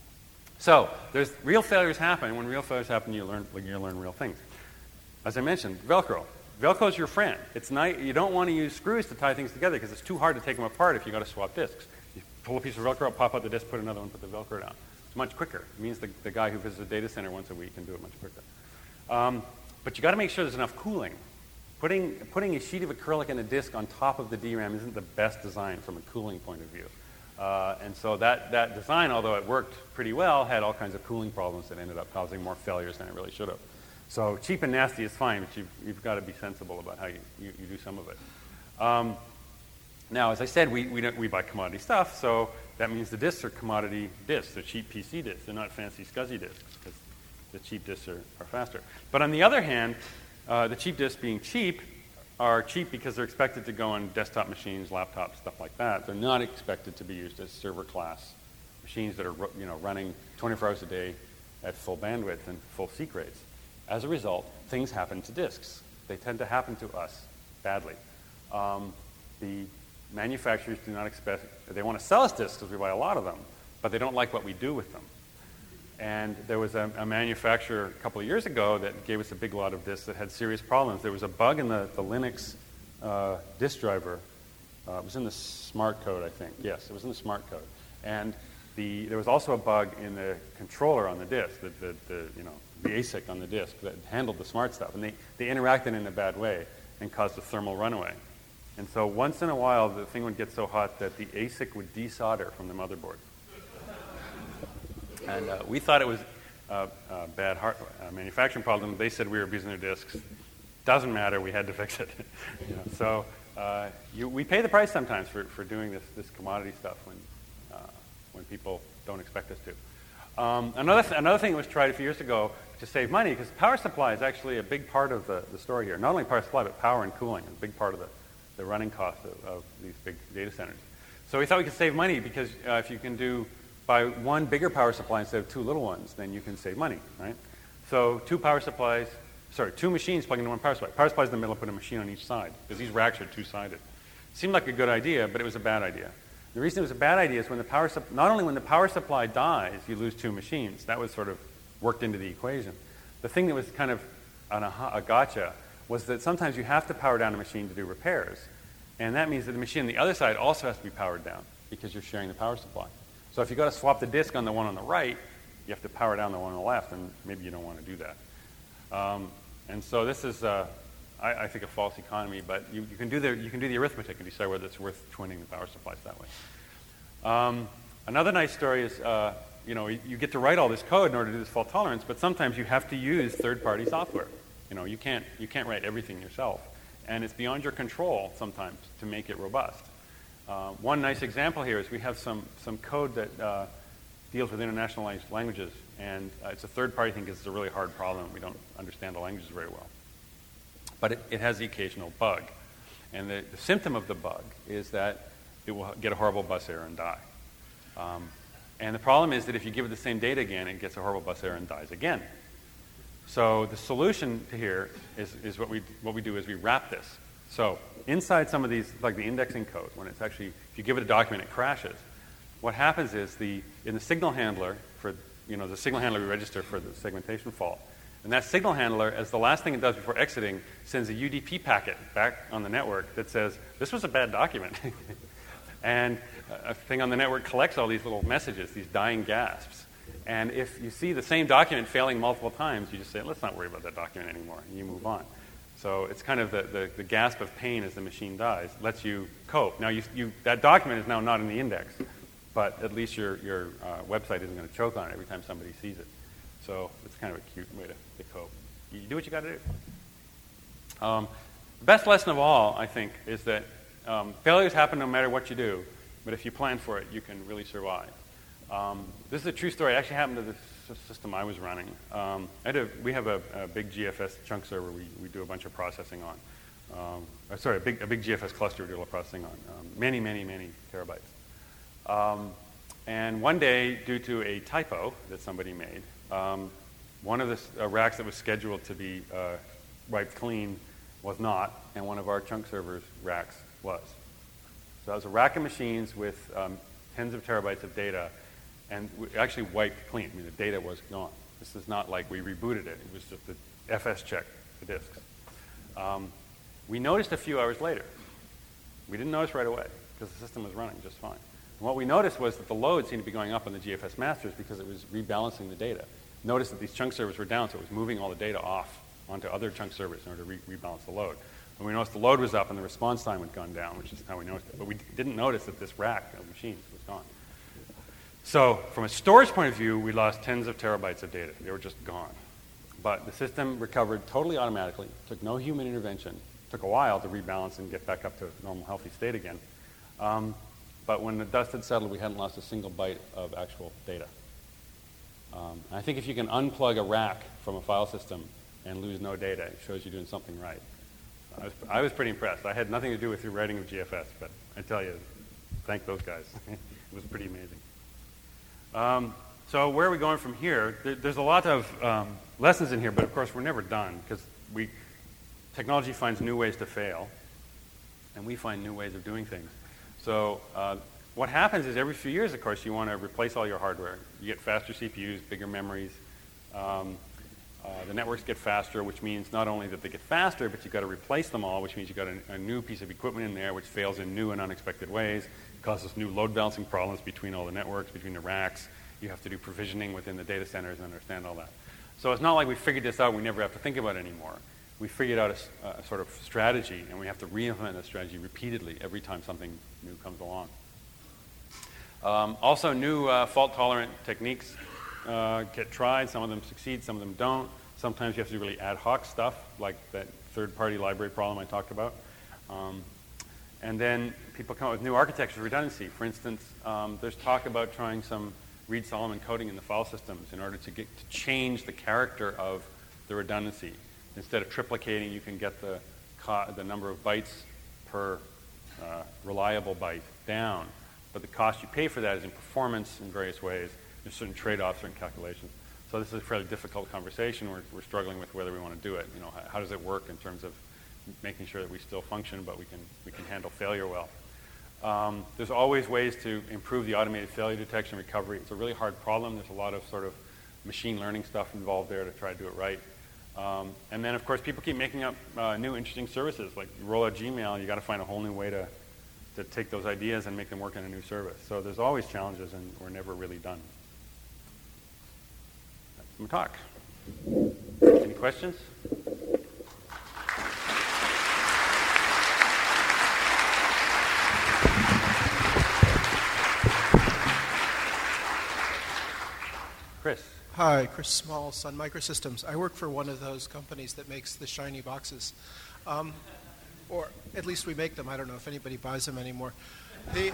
So there's real failures happen. When real failures happen, you learn you learn real things. As I mentioned, Velcro. Velcro is your friend. It's nice. You don't want to use screws to tie things together because it's too hard to take them apart if you got to swap disks. You pull a piece of Velcro up, pop out the disk, put another one, put the Velcro down. It's much quicker. It means the, the guy who visits a data center once a week can do it much quicker. Um, but you got to make sure there's enough cooling. Putting, putting a sheet of acrylic and a disk on top of the D RAM isn't the best design from a cooling point of view. Uh, and so that, that design, although it worked pretty well, had all kinds of cooling problems that ended up causing more failures than it really should have. So cheap and nasty is fine, but you've, you've got to be sensible about how you, you, you do some of it. Um, now, as I said, we, we, don't, we buy commodity stuff, so that means the disks are commodity disks. They're cheap P C disks. They're not fancy SCSI disks because the cheap disks are, are faster. But on the other hand, Uh, the cheap disks being cheap are cheap because they're expected to go on desktop machines, laptops, stuff like that. They're not expected to be used as server class machines that are you know, running twenty-four hours a day at full bandwidth and full seek rates. As a result, things happen to disks. They tend to happen to us badly. Um, the manufacturers do not expect, they want to sell us disks because we buy a lot of them, but they don't like what we do with them. And there was a, a manufacturer a couple of years ago that gave us a big lot of disks that had serious problems. There was a bug in the, the Linux uh, disk driver. Uh, it was in the smart code, I think. Yes, it was in the smart code. And the, there was also a bug in the controller on the disk, the, the, the, you know, the A S I C on the disk that handled the smart stuff. And they, they interacted in a bad way and caused a thermal runaway. And so once in a while, the thing would get so hot that the A S I C would desolder from the motherboard. And uh, we thought it was uh, a bad hard, uh, manufacturing problem. They said we were abusing their disks. Doesn't matter. We had to fix it. you know, so uh, you, we pay the price sometimes for, for doing this, this commodity stuff when, uh, when people don't expect us to. Um, another, th- another thing that was tried a few years ago to save money, because power supply is actually a big part of the, the story here. Not only power supply, but power and cooling is a big part of the, the running cost of, of these big data centers. So we thought we could save money because uh, if you can do by one bigger power supply instead of two little ones, then you can save money, right? So two power supplies, sorry, two machines plugged into one power supply. Power supply is in the middle, put a machine on each side, because these racks are two-sided. Seemed like a good idea, but it was a bad idea. The reason it was a bad idea is when the power sup- not only when the power supply dies, you lose two machines. That was sort of worked into the equation. The thing that was kind of an aha, a gotcha was that sometimes you have to power down a machine to do repairs. And that means that the machine on the other side also has to be powered down because you're sharing the power supply. So if you've got to swap the disk on the one on the right, you have to power down the one on the left, and maybe you don't want to do that. Um, and so this is, uh, I, I think, a false economy, but you, you, can do the, you can do the arithmetic and decide whether it's worth twinning the power supplies that way. Um, another nice story is, uh, you know, you, you get to write all this code in order to do this fault tolerance, but sometimes you have to use third-party software. You know, you can't, you can't write everything yourself. And it's beyond your control sometimes to make it robust. Uh, one nice example here is we have some, some code that uh, deals with international languages, and uh, it's a third-party thing because it's a really hard problem. We don't understand the languages very well. But it, it has the occasional bug. And the, the symptom of the bug is that it will get a horrible bus error and die. Um, and the problem is that if you give it the same data again, it gets a horrible bus error and dies again. So the solution to here is, is what we what we do is we wrap this. So inside some of these, like the indexing code, when it's actually, if you give it a document, it crashes. What happens is the in the signal handler for, you know, the signal handler we register for the segmentation fault, and that signal handler, as the last thing it does before exiting, sends a U D P packet back on the network that says, this was a bad document. And a thing on the network collects all these little messages, these dying gasps. And if you see the same document failing multiple times, you just say, let's not worry about that document anymore, and you move on. So it's kind of the, the, the gasp of pain as the machine dies lets you cope. Now, you, you, that document is now not in the index, but at least your, your uh, website isn't going to choke on it every time somebody sees it. So it's kind of a cute way to, to cope. You do what you got to do. Um, the best lesson of all, I think, is that um, failures happen no matter what you do, but if you plan for it, you can really survive. Um, this is a true story. It actually happened to the s- system I was running. Um, I had a, we have a, a big G F S chunk server we, we do a bunch of processing on. Um, uh, sorry, a big, a big G F S cluster we do a lot of processing on. Um, many, many, many terabytes. Um, and one day, due to a typo that somebody made, um, one of the uh, racks that was scheduled to be uh, wiped clean was not, and one of our chunk servers racks was. So that was a rack of machines with um, tens of terabytes of data, and we actually wiped clean. I mean, the data was gone. This is not like we rebooted it. It was just the F S check, the disks. Um, we noticed a few hours later. We didn't notice right away because the system was running just fine. And what we noticed was that the load seemed to be going up on the G F S masters because it was rebalancing the data. Noticed that these chunk servers were down, so it was moving all the data off onto other chunk servers in order to re- rebalance the load. And we noticed the load was up and the response time had gone down, which is how we noticed it. But we d- didn't notice that this rack of machines was gone. So from a storage point of view, we lost tens of terabytes of data. They were just gone. But the system recovered totally automatically, took no human intervention. Took a while to rebalance and get back up to normal, healthy state again. Um, but when the dust had settled, we hadn't lost a single byte of actual data. Um, I think if you can unplug a rack from a file system and lose no data, it shows you're doing something right. I was, I was pretty impressed. I had nothing to do with the writing of G F S, but I tell you, thank those guys. It was pretty amazing. Um, so where are we going from here? There, there's a lot of um, lessons in here, but of course we're never done because we technology finds new ways to fail, and we find new ways of doing things. So uh, what happens is every few years, of course, you want to replace all your hardware. You get faster C P Us, bigger memories. Um, uh, the networks get faster, which means not only that they get faster, but you've got to replace them all, which means you've got a, a new piece of equipment in there which fails in new and unexpected ways. It causes new load balancing problems between all the networks, between the racks. You have to do provisioning within the data centers and understand all that. So it's not like we figured this out and we never have to think about it anymore. We figured out a, a sort of strategy, and we have to re-implement that strategy repeatedly every time something new comes along. Um, also, new uh, fault-tolerant techniques uh, get tried. Some of them succeed, some of them don't. Sometimes you have to do really ad hoc stuff, like that third-party library problem I talked about. Um, and then people come up with new architectures of redundancy. For instance, um, there's talk about trying some Reed-Solomon coding in the file systems in order to get to change the character of the redundancy. Instead of triplicating, you can get the co- the number of bytes per uh, reliable byte down. But the cost you pay for that is in performance in various ways. There's certain trade-offs, certain calculations. So this is a fairly difficult conversation. We're, we're struggling with whether we want to do it. You know, how, how does it work in terms of making sure that we still function, but we can we can handle failure well. Um, there's always ways to improve the automated failure detection and recovery. It's a really hard problem. There's a lot of sort of machine learning stuff involved there to try to do it right. Um, and then, of course, people keep making up uh, new interesting services. Like you roll out Gmail, you got to find a whole new way to to take those ideas and make them work in a new service. So there's always challenges, and we're never really done. That's my talk. Any questions? Chris. Hi, Chris Small, Sun Microsystems. I work for one of those companies that makes the shiny boxes. Um, or at least we make them. I don't know if anybody buys them anymore. The,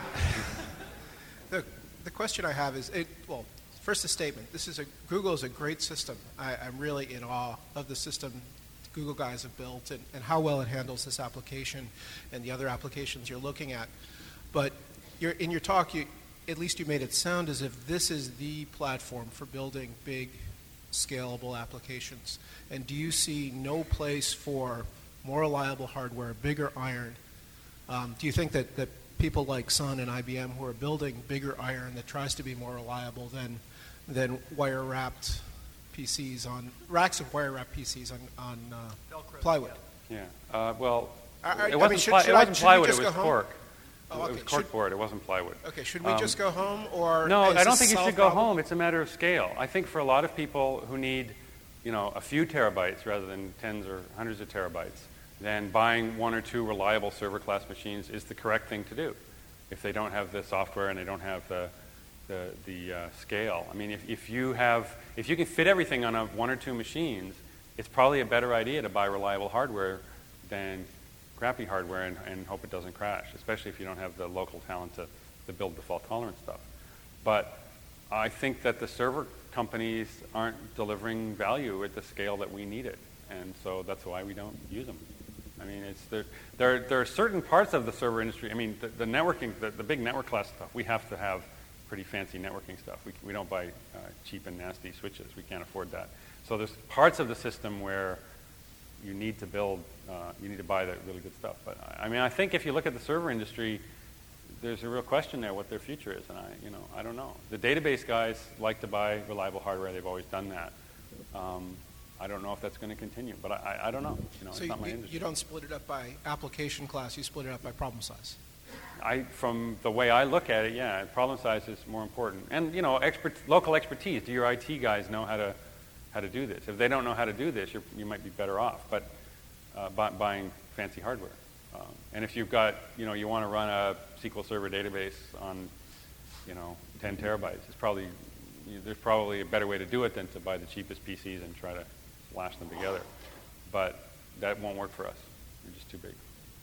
the, the question I have is, it, well, first a statement. This is a, Google is a great system. I, I'm really in awe of the system Google guys have built and, and how well it handles this application and the other applications you're looking at. But you're, in your talk, you, at least you made it sound as if this is the platform for building big, scalable applications. And do you see no place for more reliable hardware, bigger iron? Um, do you think that, that people like Sun and I B M who are building bigger iron that tries to be more reliable than than wire-wrapped P Cs on, racks of wire-wrapped P Cs on, on uh, plywood? Yeah. Uh, well, I, it I wasn't, mean, should, ply- should it I, wasn't should plywood, we just it was go home? cork. Oh, okay. It was Should- corkboard, it wasn't plywood. Okay, should we Um, just go home, or No, is I don't this think you solve should go problem? home. It's a matter of scale. I think for a lot of people who need, you know, a few terabytes rather than tens or hundreds of terabytes, then buying one or two reliable server class machines is the correct thing to do if they don't have the software and they don't have the the, the uh, scale. I mean, if, if you have, if you can fit everything on a one or two machines, it's probably a better idea to buy reliable hardware than crappy hardware and, and hope it doesn't crash, especially if you don't have the local talent to, to build the fault tolerant stuff. But I think that the server companies aren't delivering value at the scale that we need it, and so that's why we don't use them. I mean, it's there. There, there are certain parts of the server industry. I mean, the, the networking, the, the big network class stuff. We have to have pretty fancy networking stuff. We we don't buy uh, cheap and nasty switches. We can't afford that. So there's parts of the system where you need to build, uh, you need to buy that really good stuff. But I, I mean, I think if you look at the server industry, there's a real question there what their future is, and I, you know, I don't know. The database guys like to buy reliable hardware. They've always done that. Um, I don't know if that's going to continue, but I, I, I don't know. You know, So it's not my you, industry. you don't split it up by application class, you split it up by problem size. I, from the way I look at it, yeah, problem size is more important. And, you know, expert, local expertise. Do your I T guys know how to how to do this? If they don't know how to do this, you're, you might be better off. But uh, buy, buying fancy hardware. Um, and if you've got, you know, you want to run a S Q L Server database on, you know, ten terabytes, it's probably you, there's probably a better way to do it than to buy the cheapest P Cs and try to slash them together. But that won't work for us. They're just too big.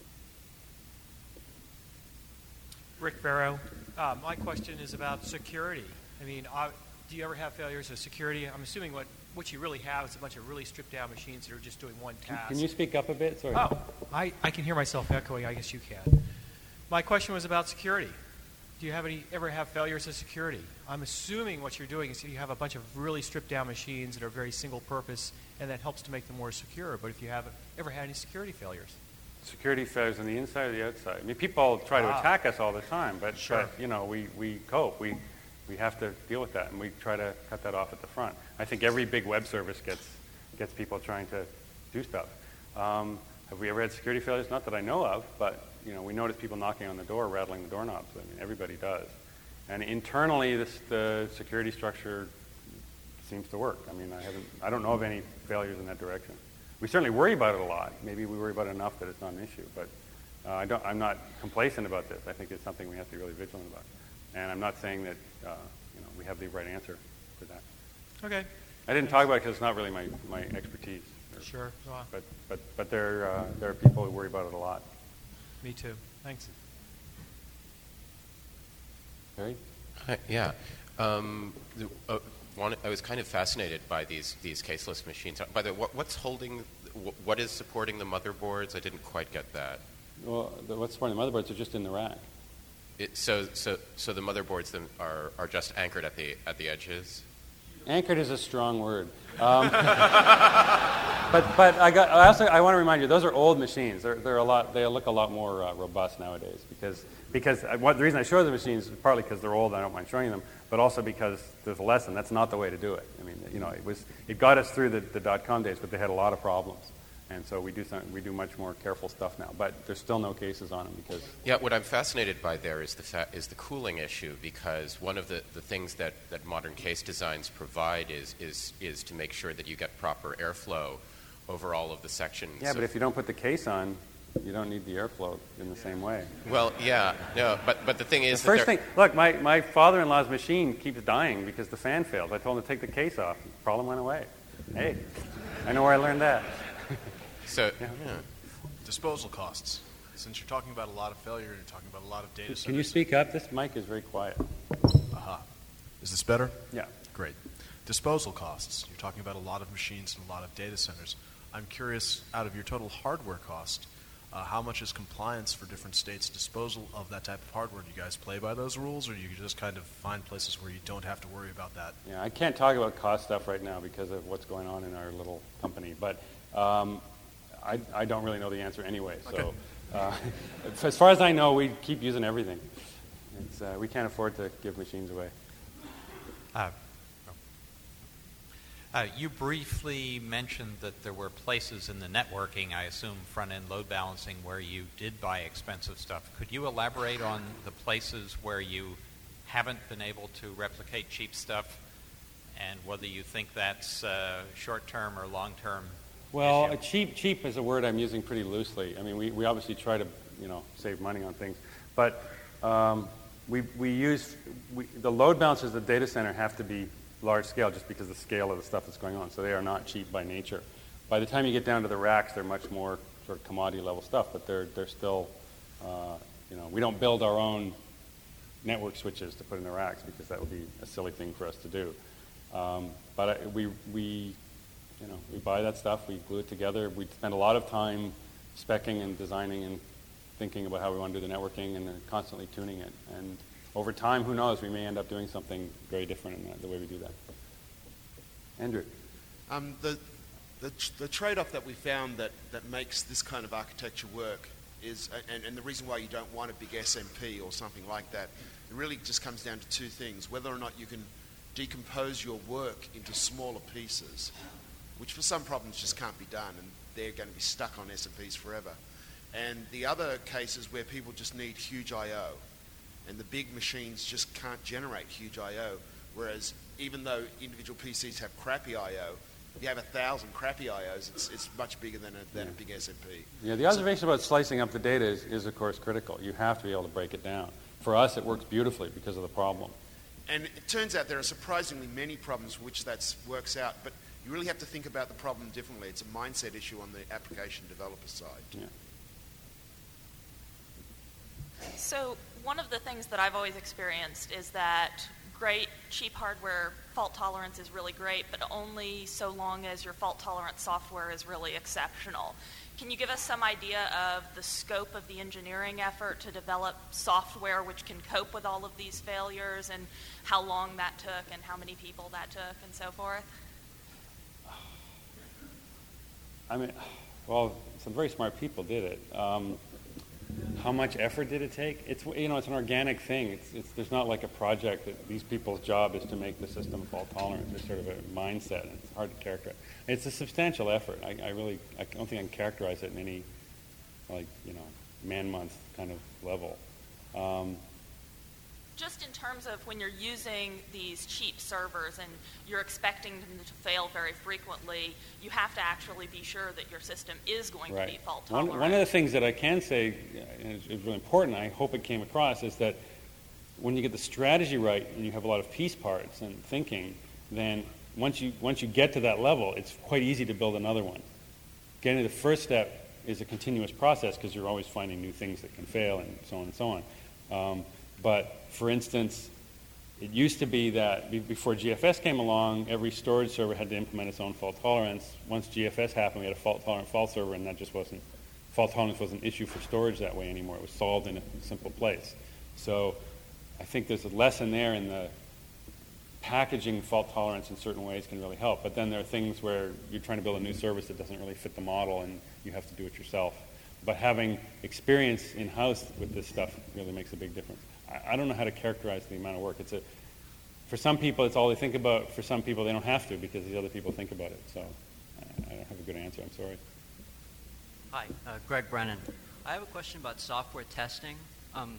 Rick Farrow. Uh, my question is about security. I mean, uh, do you ever have failures of security? I'm assuming what, what you really have is a bunch of really stripped down machines that are just doing one task. Can you speak up a bit? Sorry. Oh, I, I can hear myself echoing. I guess you can. My question was about security. Do you have any ever have failures of security? I'm assuming what you're doing is you have a bunch of really stripped down machines that are very single purpose, and that helps to make them more secure. But if you have ever had any security failures? Security failures on the inside or the outside? I mean, people try to Wow. attack us all the time, but, Sure. but you know, we, we cope. We, we have to deal with that, and we try to cut that off at the front. I think every big web service gets, gets people trying to do stuff. Um, have we ever had security failures? Not that I know of, but you know, we notice people knocking on the door, rattling the doorknobs. I mean, everybody does. And internally, this, the security structure seems to work. I mean, I haven't, I don't know of any failures in that direction. We certainly worry about it a lot. Maybe we worry about it enough that it's not an issue. But uh, I don't, I'm not complacent about this. I think it's something we have to be really vigilant about. And I'm not saying that uh, you know, we have the right answer for that. Okay. I didn't talk about it because it's not really my, my expertise. Or, Sure. Well, But, but, but there, uh, there are people who worry about it a lot. me too. Thanks. Harry? Hi, yeah. Um, the, uh, one, I was kind of fascinated by these these caseless machines. By the way, what, what's holding, what is supporting the motherboards? I didn't quite get that. Well, the, what's supporting the motherboards are just in the rack. It, so, so, so the motherboards them are are just anchored at the at the edges. Anchored is a strong word. Um, but but I got I also I want to remind you those are old machines. They're they're a lot they look a lot more uh, robust nowadays because because I, what, the reason I show the machines is partly because they're old and I don't mind showing them, but also because there's a lesson. That's not the way to do it. I mean, you know, it was it got us through the, the dot-com days, but they had a lot of problems. And so we do some, we do much more careful stuff now, but there's still no cases on them because. Yeah, what I'm fascinated by there is the fa- is the cooling issue, because one of the, the things that, that modern case designs provide is is is to make sure that you get proper airflow over all of the sections. Yeah, but if you don't put the case on, you don't need the airflow in the same way. Well, yeah, no, but but the thing is, the first that thing. Look, my, my father-in-law's machine keeps dying because the fan failed. I told him to take the case off. The problem went away. Hey, I know where I learned that. So, yeah. Yeah. Disposal costs. Since you're talking about a lot of failure and you're talking about a lot of data centers. Can you speak up? This mic is very quiet. Aha. Is this better? Yeah. Great. Disposal costs. You're talking about a lot of machines and a lot of data centers. I'm curious, out of your total hardware cost, uh, how much is compliance for different states' disposal of that type of hardware? Do you guys play by those rules, or do you just kind of find places where you don't have to worry about that? Yeah, I can't talk about cost stuff right now because of what's going on in our little company, but um, I, I don't really know the answer anyway. So, okay. uh, as far as I know, we keep using everything. It's, uh, we can't afford to give machines away. Uh, uh, you briefly mentioned that there were places in the networking, I assume front-end load balancing, where you did buy expensive stuff. Could you elaborate on the places where you haven't been able to replicate cheap stuff, and whether you think that's uh, short-term or long-term? Well, issue? cheap cheap is a word I'm using pretty loosely. I mean, we, we obviously try to, you know, save money on things, but um, we we use we, the load balancers at the data center have to be large scale just because of the scale of the stuff that's going on. So they are not cheap by nature. By the time you get down to the racks, they're much more sort of commodity level stuff, but they're they're still, uh, you know, we don't build our own network switches to put in the racks because that would be a silly thing for us to do. Um, but I, we we. You know, we buy that stuff, we glue it together. We spend a lot of time speccing and designing and thinking about how we want to do the networking, and then constantly tuning it. And over time, who knows, we may end up doing something very different in the way we do that. Andrew. Um, the the, the trade-off that we found that, that makes this kind of architecture work is, and, and the reason why you don't want a big S M P or something like that, it really just comes down to two things: whether or not you can decompose your work into smaller pieces, which for some problems just can't be done, and they're going to be stuck on S M Ps forever. And the other cases where people just need huge I O, and the big machines just can't generate huge I O, whereas even though individual P Cs have crappy I O, you have a thousand crappy I Os, it's, it's much bigger than a, than Yeah. a big S M P. Yeah, the observation so, about slicing up the data is, is, of course, critical. You have to be able to break it down. For us, it works beautifully because of the problem. And it turns out there are surprisingly many problems for which that works out, but you really have to think about the problem differently. It's a mindset issue on the application developer side. Yeah. So one of the things that I've always experienced is that great, cheap hardware fault tolerance is really great, but only so long as your fault-tolerant software is really exceptional. Can you give us some idea of the scope of the engineering effort to develop software which can cope with all of these failures, and how long that took, and how many people that took, and so forth? I mean, well, some very smart people did it. Um, how much effort did it take? It's, you know, it's an organic thing. It's, it's, there's not like a project that these people's job is to make the system fault tolerant. There's sort of a mindset, and it's hard to characterize. It's a substantial effort. I, I really, I don't think I can characterize it in any, like, you know, man-month kind of level. Um, Just in terms of when you're using these cheap servers and you're expecting them to fail very frequently, you have to actually be sure that your system is going right. to be fault tolerant. One, one of the things that I can say, and it's, it's really important, I hope it came across, is that when you get the strategy right and you have a lot of piece parts and thinking, then once you once you get to that level, it's quite easy to build another one. Getting to the first step is a continuous process because you're always finding new things that can fail and so on and so on. Um, But for instance, it used to be that be- before G F S came along, every storage server had to implement its own fault tolerance. Once G F S happened, we had a fault-tolerant file server, and that just wasn't, fault tolerance wasn't an issue for storage that way anymore. It was solved in a simple place. So I think there's a lesson there in the packaging fault tolerance in certain ways can really help. But then there are things where you're trying to build a new service that doesn't really fit the model, and you have to do it yourself. But having experience in-house with this stuff really makes a big difference. I, I don't know how to characterize the amount of work. It's a, for some people, it's all they think about. For some people, they don't have to because these other people think about it. So I, I don't have a good answer. I'm sorry. Hi, uh, Greg Brennan. I have a question about software testing. Um,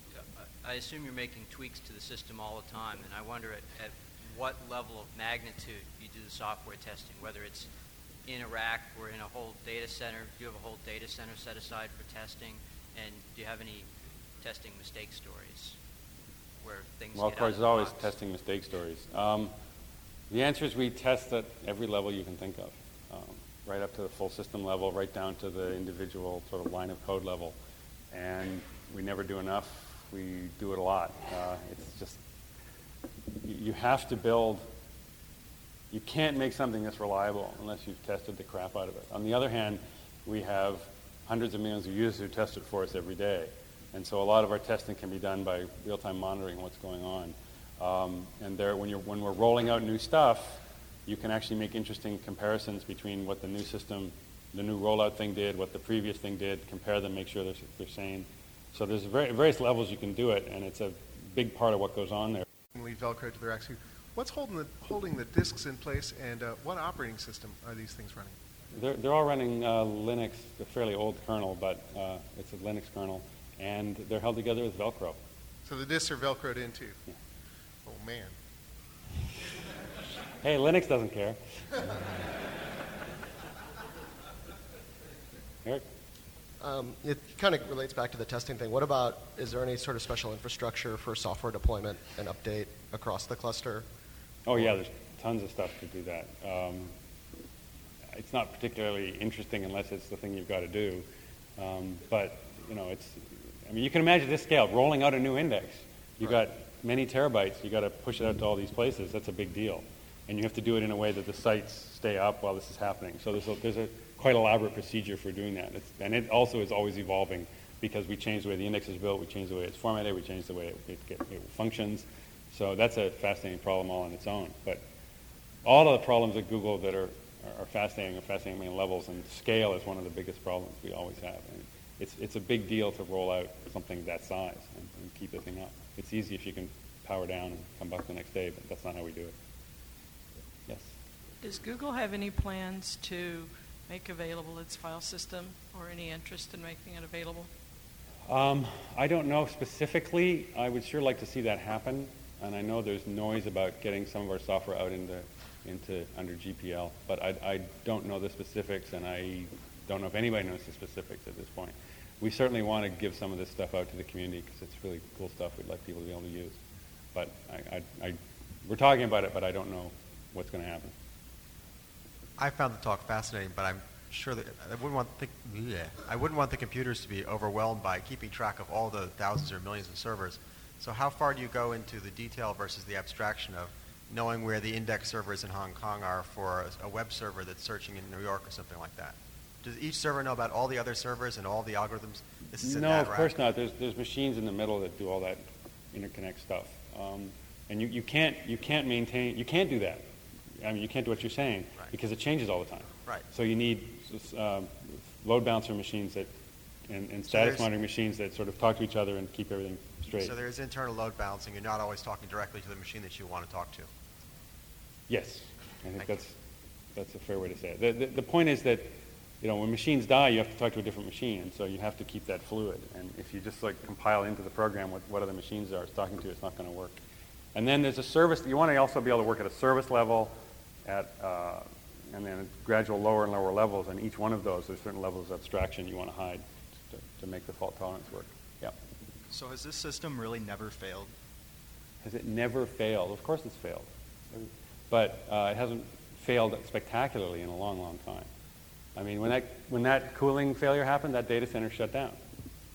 I assume you're making tweaks to the system all the time, and I wonder at, at what level of magnitude you do the software testing, whether it's in a rack or in a whole data center. Do you have a whole data center set aside for testing? And do you have any testing mistake stories where things Well, get of course, out of there's always box? testing mistake stories. Um, the answer is we test at every level you can think of, um, right up to the full system level, right down to the individual sort of line of code level. And we never do enough. We do it a lot. Uh, it's just, you, you have to build, you can't make something that's reliable unless you've tested the crap out of it. On the other hand, we have hundreds of millions of users who test it for us every day. And so a lot of our testing can be done by real-time monitoring what's going on. Um, and there, when, you're, when we're rolling out new stuff, you can actually make interesting comparisons between what the new system, the new rollout thing did, what the previous thing did, compare them, make sure they're, they're sane. So there's very, various levels you can do it, and it's a big part of what goes on there. Lead Velcro to the racks. What's holding the, holding the disks in place, and uh, what operating system are these things running? They're, they're all running uh, Linux, a fairly old kernel, but uh, it's a Linux kernel, and they're held together with Velcro. So the disks are Velcroed in too? Yeah. Oh, man. Hey, Linux doesn't care. Eric? Um, it kind of relates back to the testing thing. What about, is there any sort of special infrastructure for software deployment and update across the cluster? Oh, yeah, there's tons of stuff to do that. Um, it's not particularly interesting unless it's the thing you've got to do. Um, but, you know, it's, I mean, you can imagine this scale, rolling out a new index. You've got many terabytes. You've got to push it out to all these places. That's a big deal. And you have to do it in a way that the sites stay up while this is happening. So there's a, there's a quite elaborate procedure for doing that. It's, and it also is always evolving because we change the way the index is built, we change the way it's formatted, we change the way it, it, get, it functions. So that's a fascinating problem all on its own. But all of the problems at Google that are, are fascinating are fascinating at many levels, and scale is one of the biggest problems we always have. And it's, it's a big deal to roll out something that size and, and keep the thing up. It's easy if you can power down and come back the next day, but that's not how we do it. Yes? Does Google have any plans to make available its file system, or any interest in making it available? Um, I don't know specifically. I would sure like to see that happen, and I know there's noise about getting some of our software out into, into under G P L, but I, I don't know the specifics, and I don't know if anybody knows the specifics at this point. We certainly want to give some of this stuff out to the community because it's really cool stuff we'd like people to be able to use. But I, I, I, we're talking about it, but I don't know what's going to happen. I found the talk fascinating, but I'm sure that I wouldn't want the, yeah, I wouldn't want the computers to be overwhelmed by keeping track of all the thousands or millions of servers. So how far do you go into the detail versus the abstraction of knowing where the index servers in Hong Kong are for a, a web server that's searching in New York or something like that? Does each server know about all the other servers and all the algorithms? This is in no, that of rack. course not. There's, there's machines in the middle that do all that interconnect stuff. Um, and you, you, can't, you can't maintain, you can't do that. I mean, you can't do what you're saying Right. because it changes all the time. Right. So you need um, load balancer machines that, and, and So status there's- monitoring machines that sort of talk to each other and keep everything straight. So there's internal load balancing. You're not always talking directly to the machine that you want to talk to. Yes, I think Thank that's that's a fair way to say it. The, the, the point is that, you know, when machines die, you have to talk to a different machine, and so you have to keep that fluid. And if you just like compile into the program what, what other machines are it's talking to, it's not going to work. And then there's a service. You want to also be able to work at a service level, at uh, and then gradual lower and lower levels. And each one of those, there's certain levels of abstraction you want to hide to, to make the fault tolerance work. Yeah. So has this system really never failed? Has it never failed? Of course it's failed. But uh, it hasn't failed spectacularly in a long, long time. I mean, when that, when that cooling failure happened, that data center shut down.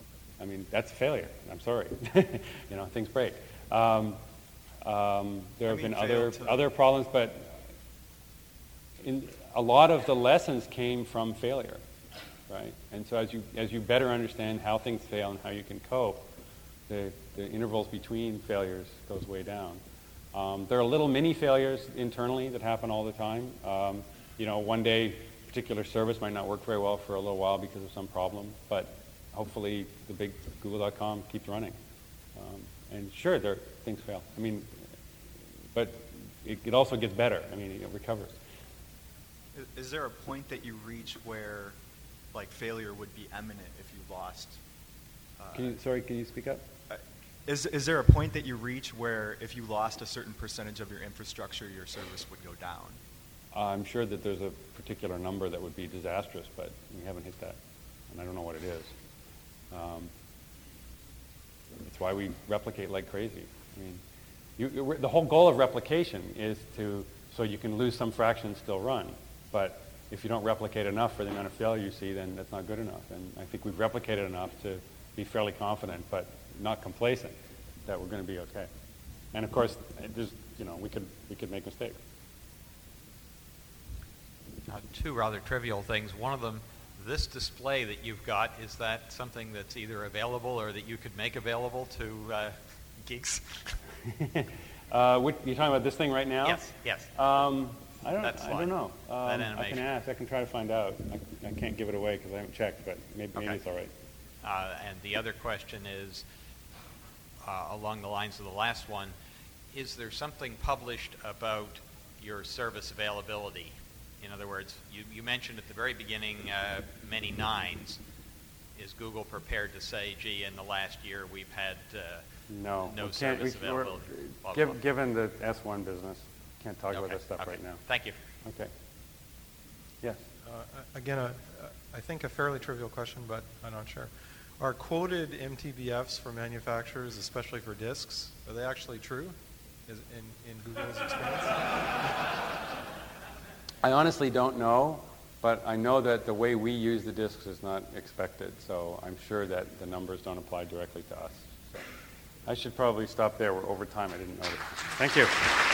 I mean, that's a failure. I'm sorry. You know, things break. Um, um, there have I mean, been other fail to- other problems, but in, a lot of the lessons came from failure, right? And so as you as you better understand how things fail and how you can cope, the, the intervals between failures goes way down. Um, there are little mini failures internally that happen all the time. Um, you know, one day a particular service might not work very well for a little while because of some problem, but hopefully the big Google dot com keeps running. Um, and sure, there things fail. I mean, but it, it also gets better. I mean, it recovers. Is, is there a point that you reach where, like, failure would be imminent if you lost? Uh, Can you, sorry, can you speak up? Is is there a point that you reach where if you lost a certain percentage of your infrastructure, your service would go down? I'm sure that there's a particular number that would be disastrous, but we haven't hit that, and I don't know what it is. Um, that's why we replicate like crazy. I mean, you, the whole goal of replication is to so you can lose some fraction and still run. But if you don't replicate enough for the amount of failure you see, then that's not good enough. And I think we've replicated enough to be fairly confident, but not complacent, that we're going to be okay. And of course, there's, you know, we could we could make mistakes. Uh, two rather trivial things. One of them, this display that you've got, is that something that's either available or that you could make available to uh, geeks? uh, what, you're talking about this thing right now? Yes, yes. Um, I don't, That I slide. don't know. Um, That I animation. can ask. I can try to find out. I, I can't give it away because I haven't checked, but maybe, maybe Okay. it's all right. Uh, and the other question is, uh, along the lines of the last one, is there something published about your service availability? In other words, you, you mentioned at the very beginning uh, many nines. Is Google prepared to say, gee, in the last year we've had uh, No. no we can't- service we- we're- availability? Blah, blah, Giv- blah. Given the S one business, can't talk about Okay, this stuff okay. right now. Thank you. Okay. Yes. Uh, again, a, I think a fairly trivial question, but I'm not sure. Are quoted M T B Fs for manufacturers, especially for disks, are they actually true Is, in, in Google's experience? I honestly don't know, but I know that the way we use the disks is not expected, so I'm sure that the numbers don't apply directly to us. So I should probably stop there. We're over time. I didn't notice. Thank you.